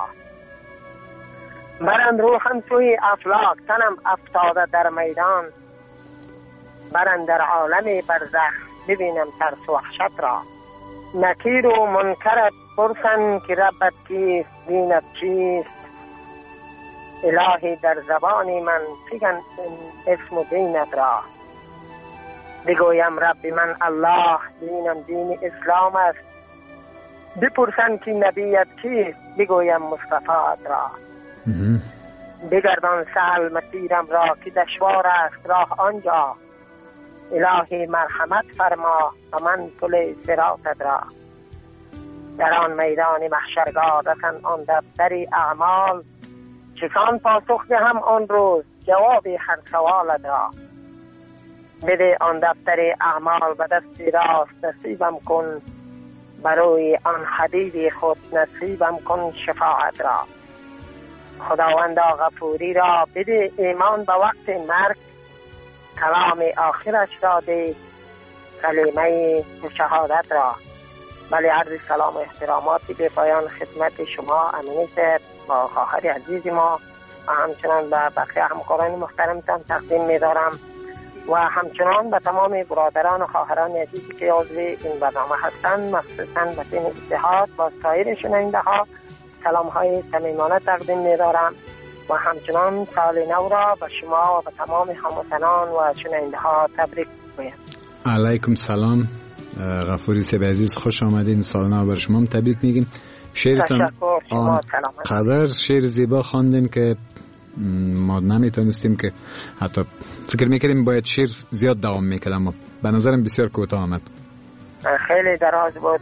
[SPEAKER 12] برند روحم سوی افلاک تنم افتاده در میدان، برند در عالم برزخ ببینم ترس و وحشت را. نکیر و منکرت پرسن که ربت کیست دینت چیست، الهی در زبانی من بگن اسم و دینت را. بگویم رب من الله دینم دین اسلام است، بپرسن که نبیت کیست بگویم مصطفی را. بگردان سهل مسیرم را که دشوار است راه آنجا، الهی مرحمت فرما و من پل صراطت را. در آن میدان محشرگاه رسن آن دفتری اعمال، چسان پاسخ دهم آن روز جواب هر سوالت را. بده آن دفتر اعمال به دست راست نصیبم کن، برای آن حبیب خود نصیبم کن شفاعت را. خداوند غفوری را بده ایمان به وقت مرگ، کلام آخرش را ده کلمه شهادت را. بله عرض سلام و احتراماتی به پایان خدمت شما امینی صاحب با خواهر عزیز ما و همچنان به بقیه همکاران محترمتان تقدیم می‌دارم و همچنان به تمام برادران و خواهران عزیزی که عضو این برنامه هستند، مخصوصاً به تیم اتحاد و سایر شنونده‌ها سلام‌های صمیمانه تقدیم می‌دارم و همچنان سال نو را به شما و به تمام هموطنان و شنونده‌ها تبریک می‌گویم.
[SPEAKER 9] علیکم سلام غفوری صاحب عزیز، خوش آمدین. سال نو بر شما تبریک میگیم. شعرتان قدر شعر زیبا خواندین که ما نمیتونستیم که حتی فکر میکردیم باید شعر زیاد دوام میکرد، اما به نظرم بسیار کوتاه آمد. خیلی
[SPEAKER 12] دراز بود.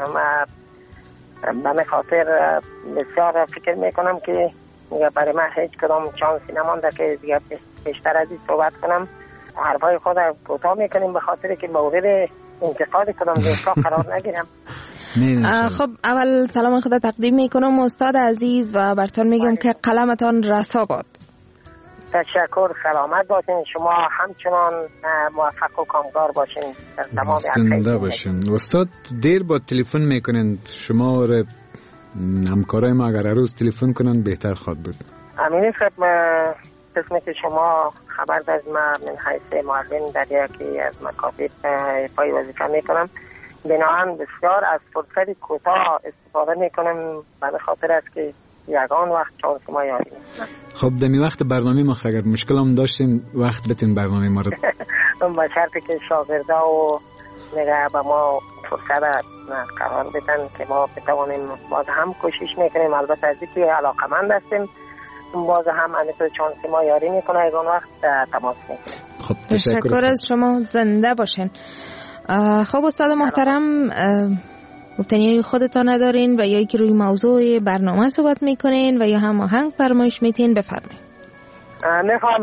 [SPEAKER 12] به خاطر بسیار فکر میکنم که برای من هیچ کدام چانسی نمانده که دیگه بیشتر از این صحبت کنم. حرفای خود کوتاه میکنیم به خاطر که مورد انتقاد کدام دوستا قرار نگیرم.
[SPEAKER 11] خب اول سلام خدا تقدیم میکنم استاد عزیز و براتون میگم که قلمتان رسا باد.
[SPEAKER 12] تشکر، سلامت باشین. شما همچنان موفق و کامگار باشین در تمام
[SPEAKER 9] زنده باشین. استاد دیر با تلفن میکنین، شما و همکارای ما اگر روز تلفن کنن بهتر خواد بود.
[SPEAKER 12] امینی خب قسمی که شما خبر دارید من من حیث معلم در یکی از مکاتب پای وظیفه میکنم، بنابراین بسیار از فرصت کوتاه استفاده میکنم به خاطر است که یگان وقت چانس ما یاری نیست.
[SPEAKER 9] خب دمی وقت برنامه ما اگر مشکل هم داشتین وقت بتین برنامه ما رو
[SPEAKER 12] با شرطی که شاگردا و نگه به ما فرصت قرار بدن که ما بتوانیم باز هم کوشش میکنیم. البته از اینکه علاقمند هستیم باز هم انیتو چانسی ما یاری میکنه یگان وقت تماس میکنیم.
[SPEAKER 9] خب
[SPEAKER 11] تشکر از شما، زنده باشین. خب استاد محترم گفتنی خودتان ندارین و یا که روی موضوع برنامه صحبت میکنین و یا هم آهنگ فرمایش میتین بفرمایید.
[SPEAKER 12] میخوام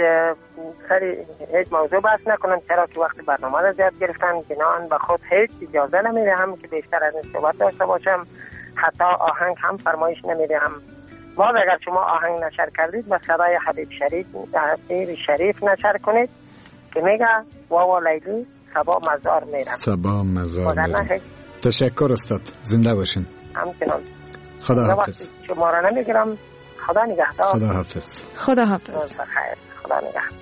[SPEAKER 12] هیچ موضوع بحث نکنم چرا که وقت برنامه را زیاد گرفتن، بنابراین به خود هیچ اجازه نمیدهم که بیشتر از این صحبت داشته باشم، حتی آهنگ هم فرمایش نمیدهم. باز اگر شما آهنگ نشر کردید با صدای حبیب شریف نشر کنید که میگه واوا لیلی سبا مزار میرم.
[SPEAKER 9] سبا مزار میرم. تشکر استاد، زنده باشین.
[SPEAKER 12] همچنان.
[SPEAKER 9] خدا حافظ.
[SPEAKER 12] شما را نمیگیرم. خدا نگهدار.
[SPEAKER 9] خدا حافظ.
[SPEAKER 11] خدا حافظ.
[SPEAKER 12] بخیر. خدا نگهدار.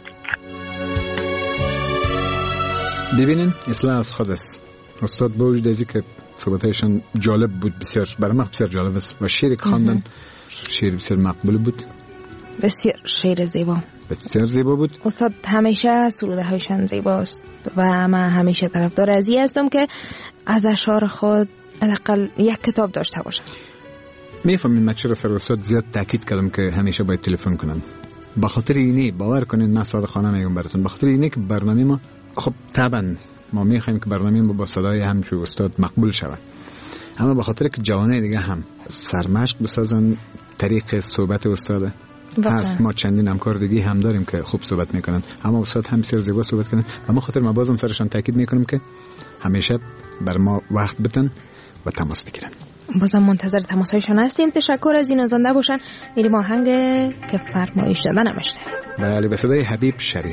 [SPEAKER 9] ببینین اصلا از خود است. استاد با وجود ازی که صحبتایشان جالب بود، بسیار برای من بسیار جالب است و شعری که خواندن شعر بسیار مقبول بود.
[SPEAKER 11] بسیار شعر زیبا.
[SPEAKER 9] بسیار زیبا بود.
[SPEAKER 11] استاد همیشه سروده هایشان زیباست و من همیشه طرفدار ازی هستم که از اشعار خود حداقل یک کتاب داشته باشم.
[SPEAKER 9] میفهمین من چرا سر استاد زیاد تاکید کردم که همیشه باید تلفن کنن. به خاطر اینه باور کنین من صادقانه میگم براتون، به خاطر اینه که برنامه ما خب طبعا ما میخوایم که برنامه ما با صدای همچو استاد مقبول شود، اما به خاطر که جوانای دیگه هم سرمشق بسازن طریق صحبت استاده هست. ما چندین همکار دیگه هم داریم که خوب صحبت میکنن، اما استاد هم بسیار زیبا صحبت کنن و ما خاطر ما بازم سرشان تاکید میکنم که همیشه بر ما وقت بدن و تماس بگیرن.
[SPEAKER 11] بازم منتظر تماس هایشان هستیم. تشکر از این زنده باشن. میریم آهنگ که فرمایش دادن نمشته.
[SPEAKER 9] بله، به صدای حبیب شریف.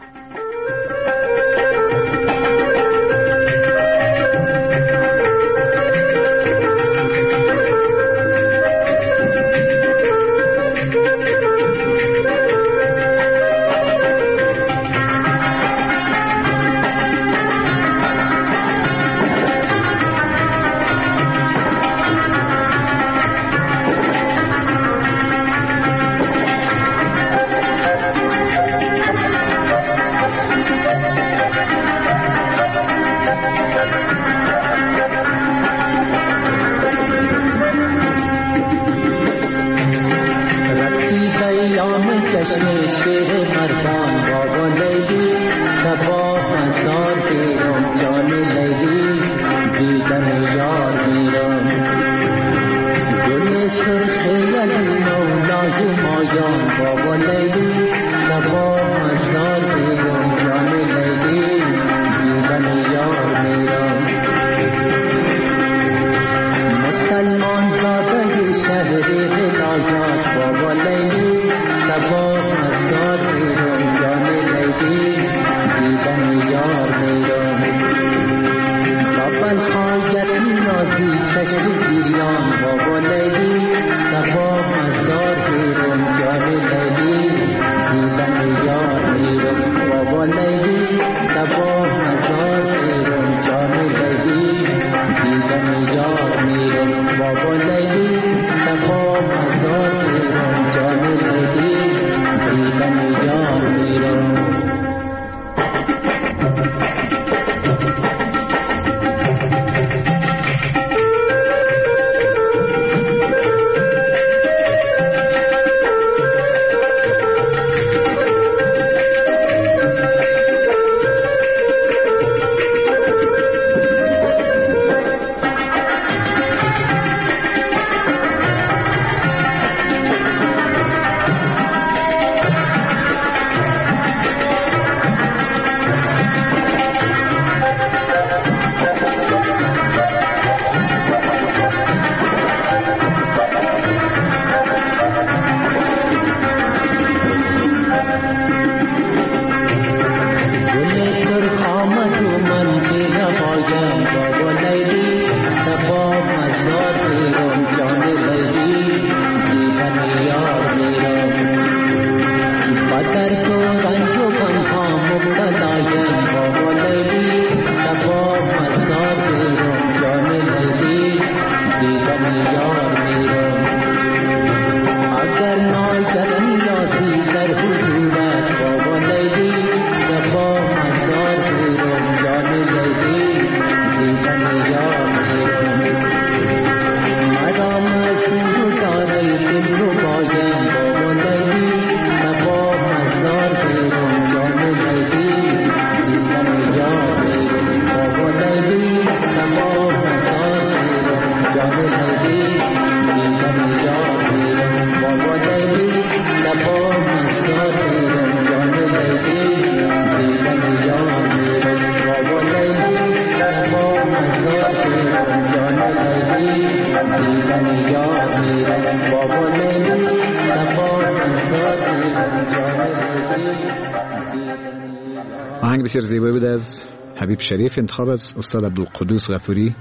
[SPEAKER 9] آهنگ بسیار زیبایی بود از حبیب شریف، انتخاب از استاد عبدالقدوس غفوری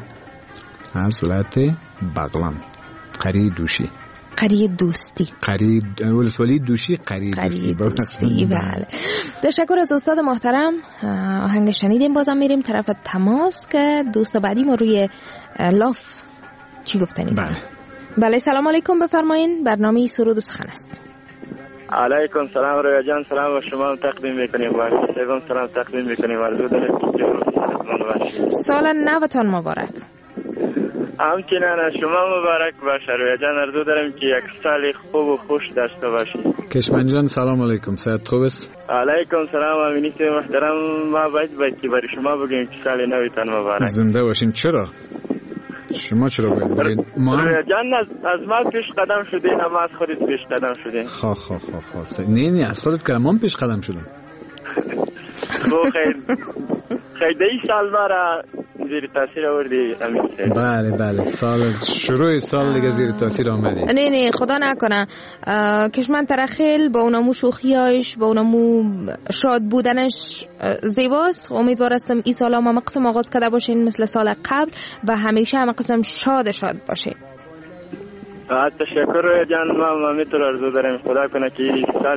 [SPEAKER 9] از ولایت بغلان. قری دوشی،
[SPEAKER 11] قری دوستی،
[SPEAKER 9] قری ولسوالی دوشی، قری دوستی.
[SPEAKER 11] بله، تشکر از استاد محترم. آهنگ شنیدیم. بازم میریم طرف تماس که دوست بعدی ما روی لاف چی گفتنید؟
[SPEAKER 9] بله.
[SPEAKER 11] بله، سلام علیکم، بفرمایین. برنامه سرود و سخن است.
[SPEAKER 13] علیکم سلام رویا جان، سلام و شما هم تقدیم میکنیم و سیبم سلام تقدیم میکنیم. عرض دارم که
[SPEAKER 11] سال نوتان مبارک.
[SPEAKER 13] همچنان شما مبارک باشه رویا جان. عرض دارم که یک سال خوب و خوش داشته باشید.
[SPEAKER 9] کشمن جان سلام علیکم، صحت خوب است؟
[SPEAKER 13] علیکم سلام امینی محترم. ما باید که برای شما بگیم که سال نوتان مبارک.
[SPEAKER 9] زنده باشین. چرا؟ شما چرا باید بگید؟ ما
[SPEAKER 13] جان از ما پیش قدم شدین، اما از خودت پیش قدم شدین.
[SPEAKER 9] نه از خودت که ما پیش قدم شدیم.
[SPEAKER 13] خیلی این سال مرا زیر تاثیر آوردی امین.
[SPEAKER 9] بله شروع سال دیگه زیر تاثیر آمدی.
[SPEAKER 11] نه خدا نکنه. کشمن ترخیل با اونمو شوخیاش، با اونمو شاد بودنش زیباست. امیدوارستم این سال هم قسم آغاز کرده باشین مثل سال قبل و همیشه هم قسم شاد باشین.
[SPEAKER 13] تشکر روی جان. ما میتر ارزو داریم خدا کنه که سال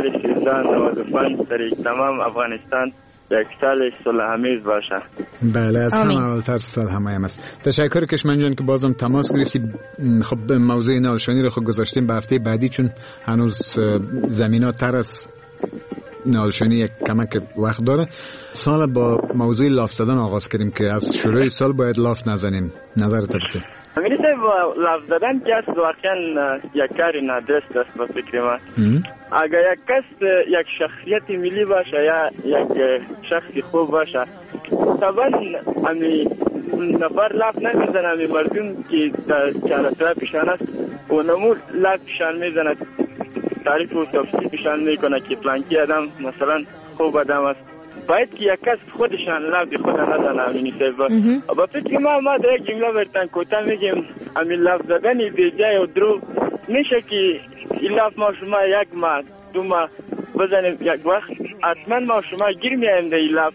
[SPEAKER 13] 1395 در تمام افغانستان یک سال صلح آمیز باشه.
[SPEAKER 9] بله از همه اولتر صلح هم است. تشکر کشمن جان که بازم تماس گرفتی. خب موضوع نالشانی رو خود گذاشتیم به هفته بعدی چون هنوز زمینات تر از نالشانی یک کمک وقت داره. سال با موضوع لاف زدن آغاز کردیم که از شروع سال باید لاف نزنیم. نظرت چیه؟
[SPEAKER 13] همین لاف زدن که است واقعا یک کار نادرست است به فکر من. اگر یک کس یک شخصیت ملی باشه یا یک شخصی خوب باشه طبعا همی نفر لاف نمیزنه. همی مردم که چهارتای پیشان است و نمو لاف پیشان میزنه، تعریف و تفصیل پیشان میکنه که فلانکی آدم مثلا خوب آدم است. باید که یک کس خودشان لاف دی خود نزنه. همینی سیبا با فکر ما در یک جمله برتن کوتا میگیم همین لاف زدنی بیجای و درو میشه که این لاف ما شما یک ماه دو ماه بزنیم یک وقت حتما ما شما گیر میایم در این لاف.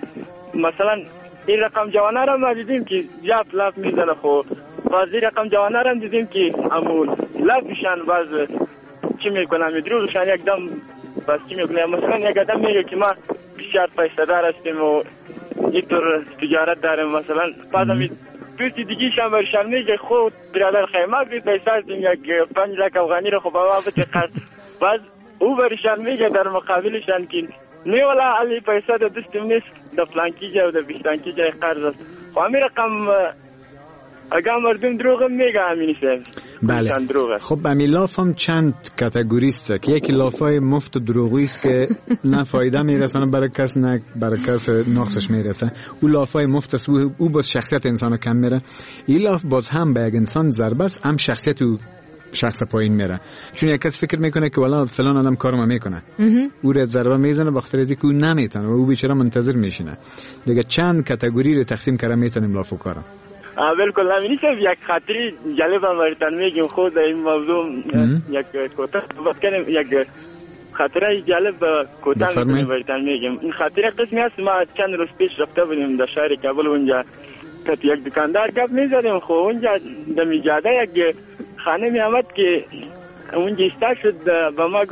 [SPEAKER 13] مثلا این رقم جوانه را ما دیدیم که جاف لاف میزنه، خب باز این رقم جوانه را دیدیم که امون لافشان باز چی میکنم دروشان یک دم باز چی میکنم. مثلا یک آدم میگه که ما بسیار پیسه دار هستیم و اینطور تجارت داریم، مثلا بعد دوستی دیگیش هم برشان میگه خود برادر خیمه بی پیسه هستیم یک 5 لک افغانی رو خب با بچه باز او برشان میگه در مقابلشان که نه والا علی پیسه در دستیم نیست، در فلانکی جای و در بیشتانکی جای قرض است. خب همین رقم اگر مردم دروغ میگه همینی سه.
[SPEAKER 9] بله خب امی لاف هم چند کاتگوری است که یکی لافای مفت و دروغی است که نه فایده میرسونه برای کس نه برای کس نقصش میرسه. او لافای مفت است، او باز شخصیت انسان کم میره. این لاف باز هم به یک انسان ضربه است، هم شخصیت او شخص پایین میره. چون یک کس فکر میکنه که والا فلان آدم کارم میکنه، او را ضربه میزنه بخاطر از اینکه او نمیتونه و او بیچاره منتظر میشینه. دیگه چند کاتگوری رو تقسیم کردن میتونیم لافو کارا.
[SPEAKER 13] بالکل همینی که یک خاطری جالب براتون میگم. خود این موضوع یک کوتاه صحبت کنیم. یک خاطره جالب کوتاه براتون میگم. این خاطره قسمی است ما چند روز پیش رفته بودیم در شهر کابل. اونجا که یک دکاندار گپ میزدیم. خب اونجا در میجاده یک خانمی آمد که اونجا ایستا شد با ما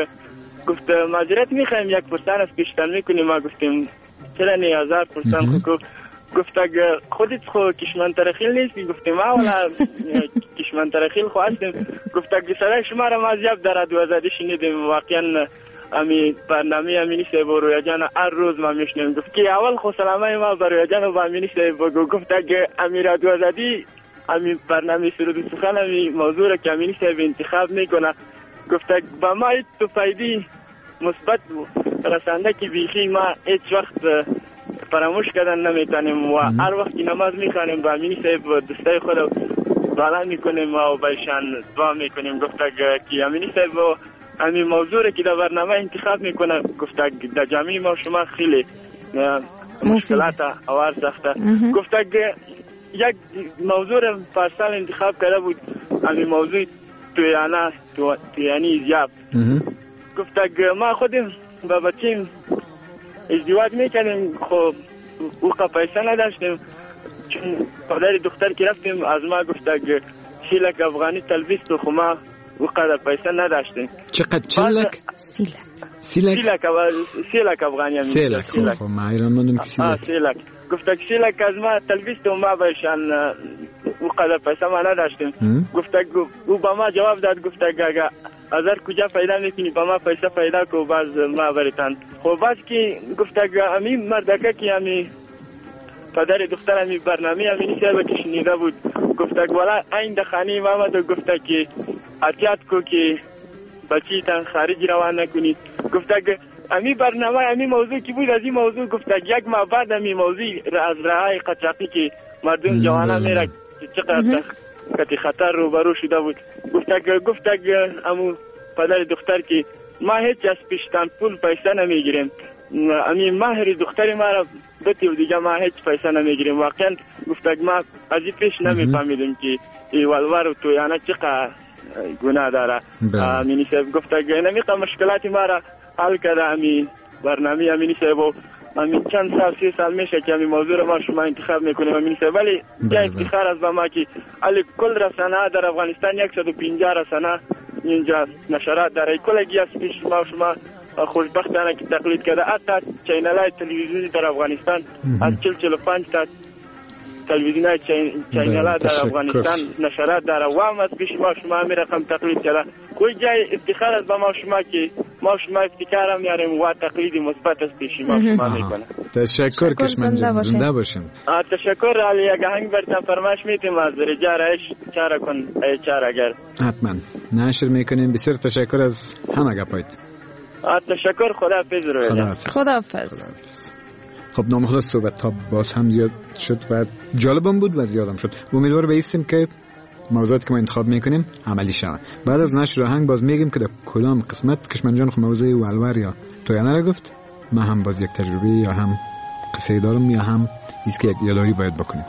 [SPEAKER 13] گفت معذرت میخوایم یک پرسان از پیشتن میکنیم. ما گفتیم چرا نه 1000 پرسان گفت اگر خودت خو کشمن ترخیل نیستی؟ گفتیم ما والا کشمن ترخیل خو هستیم. گفت اگر صدای شما را ما زیاد در رادیو آزادی شنیدیم، واقعا امی برنامه امینی صاحب و رویا جان هر روز ما میشنیم. گفت که اول خو سلامای ما بر رویا جان و امینی صاحب بگو. گفت اگر امی رادیو آزادی امی برنامه سرود سخن امی موضوع را که امینی صاحب انتخاب میکنه، گفت با ما تو فایده مثبت رسانده که بیخی ما هیچ وقت فراموش کردن نمیتونیم و هر وقت نماز میخوانیم با امینی صاحب دستای خود بالا میکنیم و بایشان دعا میکنیم. گفت که امینی صاحب همین موضوع که در برنامه انتخاب میکنه، گفت در جامعه ما شما خیلی مشکلات آوار سخته. گفت یک موضوع پارسال انتخاب کرده بود، همین موضوع تویانی زیاب. گفت ما خودم با بچیم ازدواج میکنیم، خب او پیسه نداشتیم. چون پدر دختر که رفتیم از ما گفت 30 لک افغانی تلبیس تو، خب ما او قدر پیسه نداشتیم.
[SPEAKER 9] چقدر 40 لک؟ 30
[SPEAKER 13] لک افغانی.
[SPEAKER 9] 3 لک. خب ما ایران مندم که 30
[SPEAKER 13] لک. گفت 30 لک از ما تلبیس تو، ما بهشان او قدر پیسه ما نداشتیم. گفت او با ما جواب داد، گفت از هر کجا پیدا میکنی با ما پیسه پیدا کو باز ما برتن. خب باز که گفته امی مردکه که امی پدر دختر امی برنامه امی نیسه که شنیده بود گفته والا این دخانی محمد گفته که احتیاط کو که بچی تن خارج روان نکنی. گفته امی برنامه امی موضوع کی بود از این موضوع گفته یک ماه بعد امی موضوع از راهای قاچاقی که مردم جوانا میره چقدر کتی خطر روبرو شده بود. گفته امو پدر دختر که ما هیچ از پیشتن پول پیسه نمیگیریم امی مهر دختر ما را بتی و دیگه ما هیچ پیسه نمیگیریم. واقعا گفته ما از این پیش نمیفهمیدیم که ای والوار و تویانه چقدر گناه داره. امینی صاحب گفته نمیقه مشکلات ما را حل کرده امی برنامه امینی صاحب و امین چند سال 3 سال میشه که امین موضوع ما شما انتخاب میکنیم امینی صاحب. ولی جای افتخار از ما که علی کل رسانه در افغانستان 150 رسانه اینجا نشرات داره کلگی از پیش شما خوشبختانه که تقلید کرده. حتی چینل‌های تلویزیونی در افغانستان از 45 تا تلویزیون‌های چینل‌ها در افغانستان نشرات داره و هم از پیش شما می رقم تقلید کرده. کوئی جای افتخار از ما شما که ما شما افتخار هم میاریم و تقلید مثبت از پیش شما میکنه.
[SPEAKER 9] تشکر کشمن جان زنده باشین.
[SPEAKER 13] تشکر علی یک هنگ برتن فرمایش میتیم از رجا رایش چاره کن ای چاره‌گر.
[SPEAKER 9] حتما نشر میکنیم. بسیار تشکر از همه گپایت.
[SPEAKER 13] تشکر. خداحافظ رویا.
[SPEAKER 11] خداحافظ.
[SPEAKER 9] خب نامحال صحبت تا باز هم زیاد شد و جالبم بود و زیادم شد. امیدوار بایستیم که موضوعاتی که ما انتخاب میکنیم عملی شود. بعد از نشر آهنگ باز میگیم که در کدام قسمت کشمن جان خود موضوع ولور یا تویانه را گفت. ما هم باز یک تجربه یا هم قصه دارم یا هم ایست که یک یاداری باید بکنیم.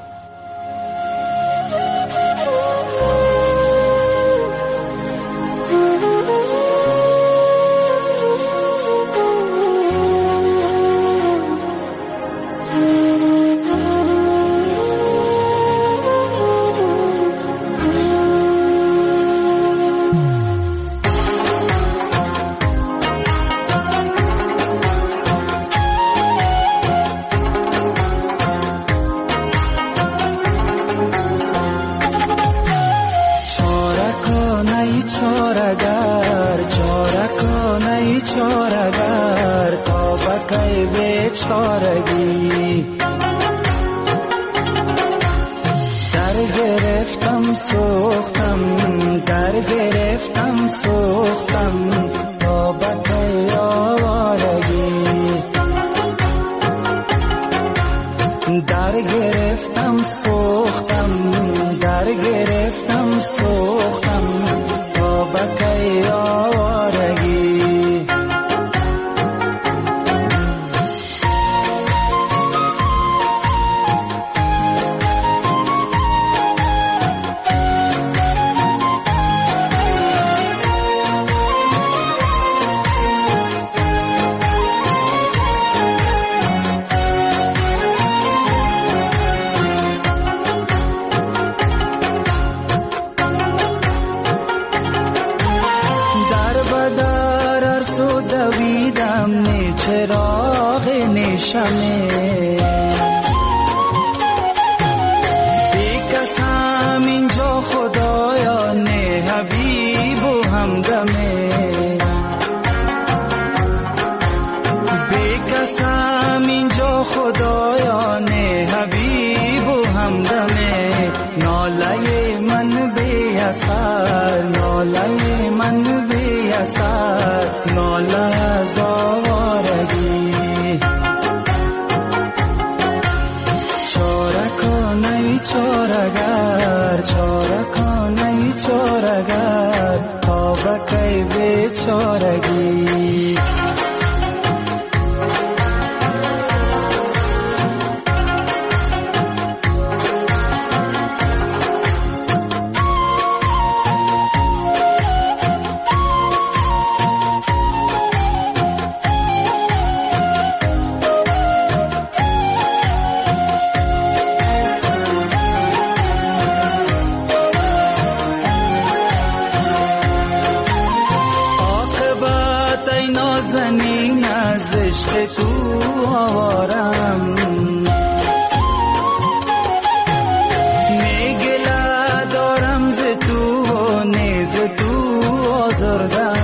[SPEAKER 14] میگلا دارم ز تو و نیز تو آزردم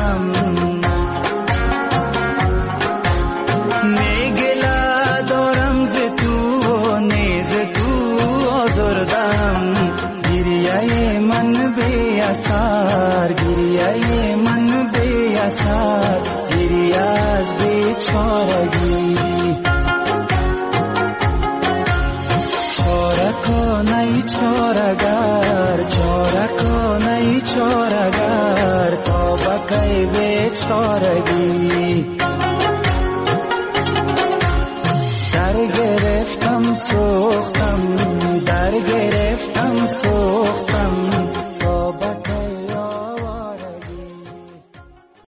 [SPEAKER 14] رسد گریه از بیچارگی. چاره کنی چارگر، چاره کنی چارگر، تا بکی بیچارگی.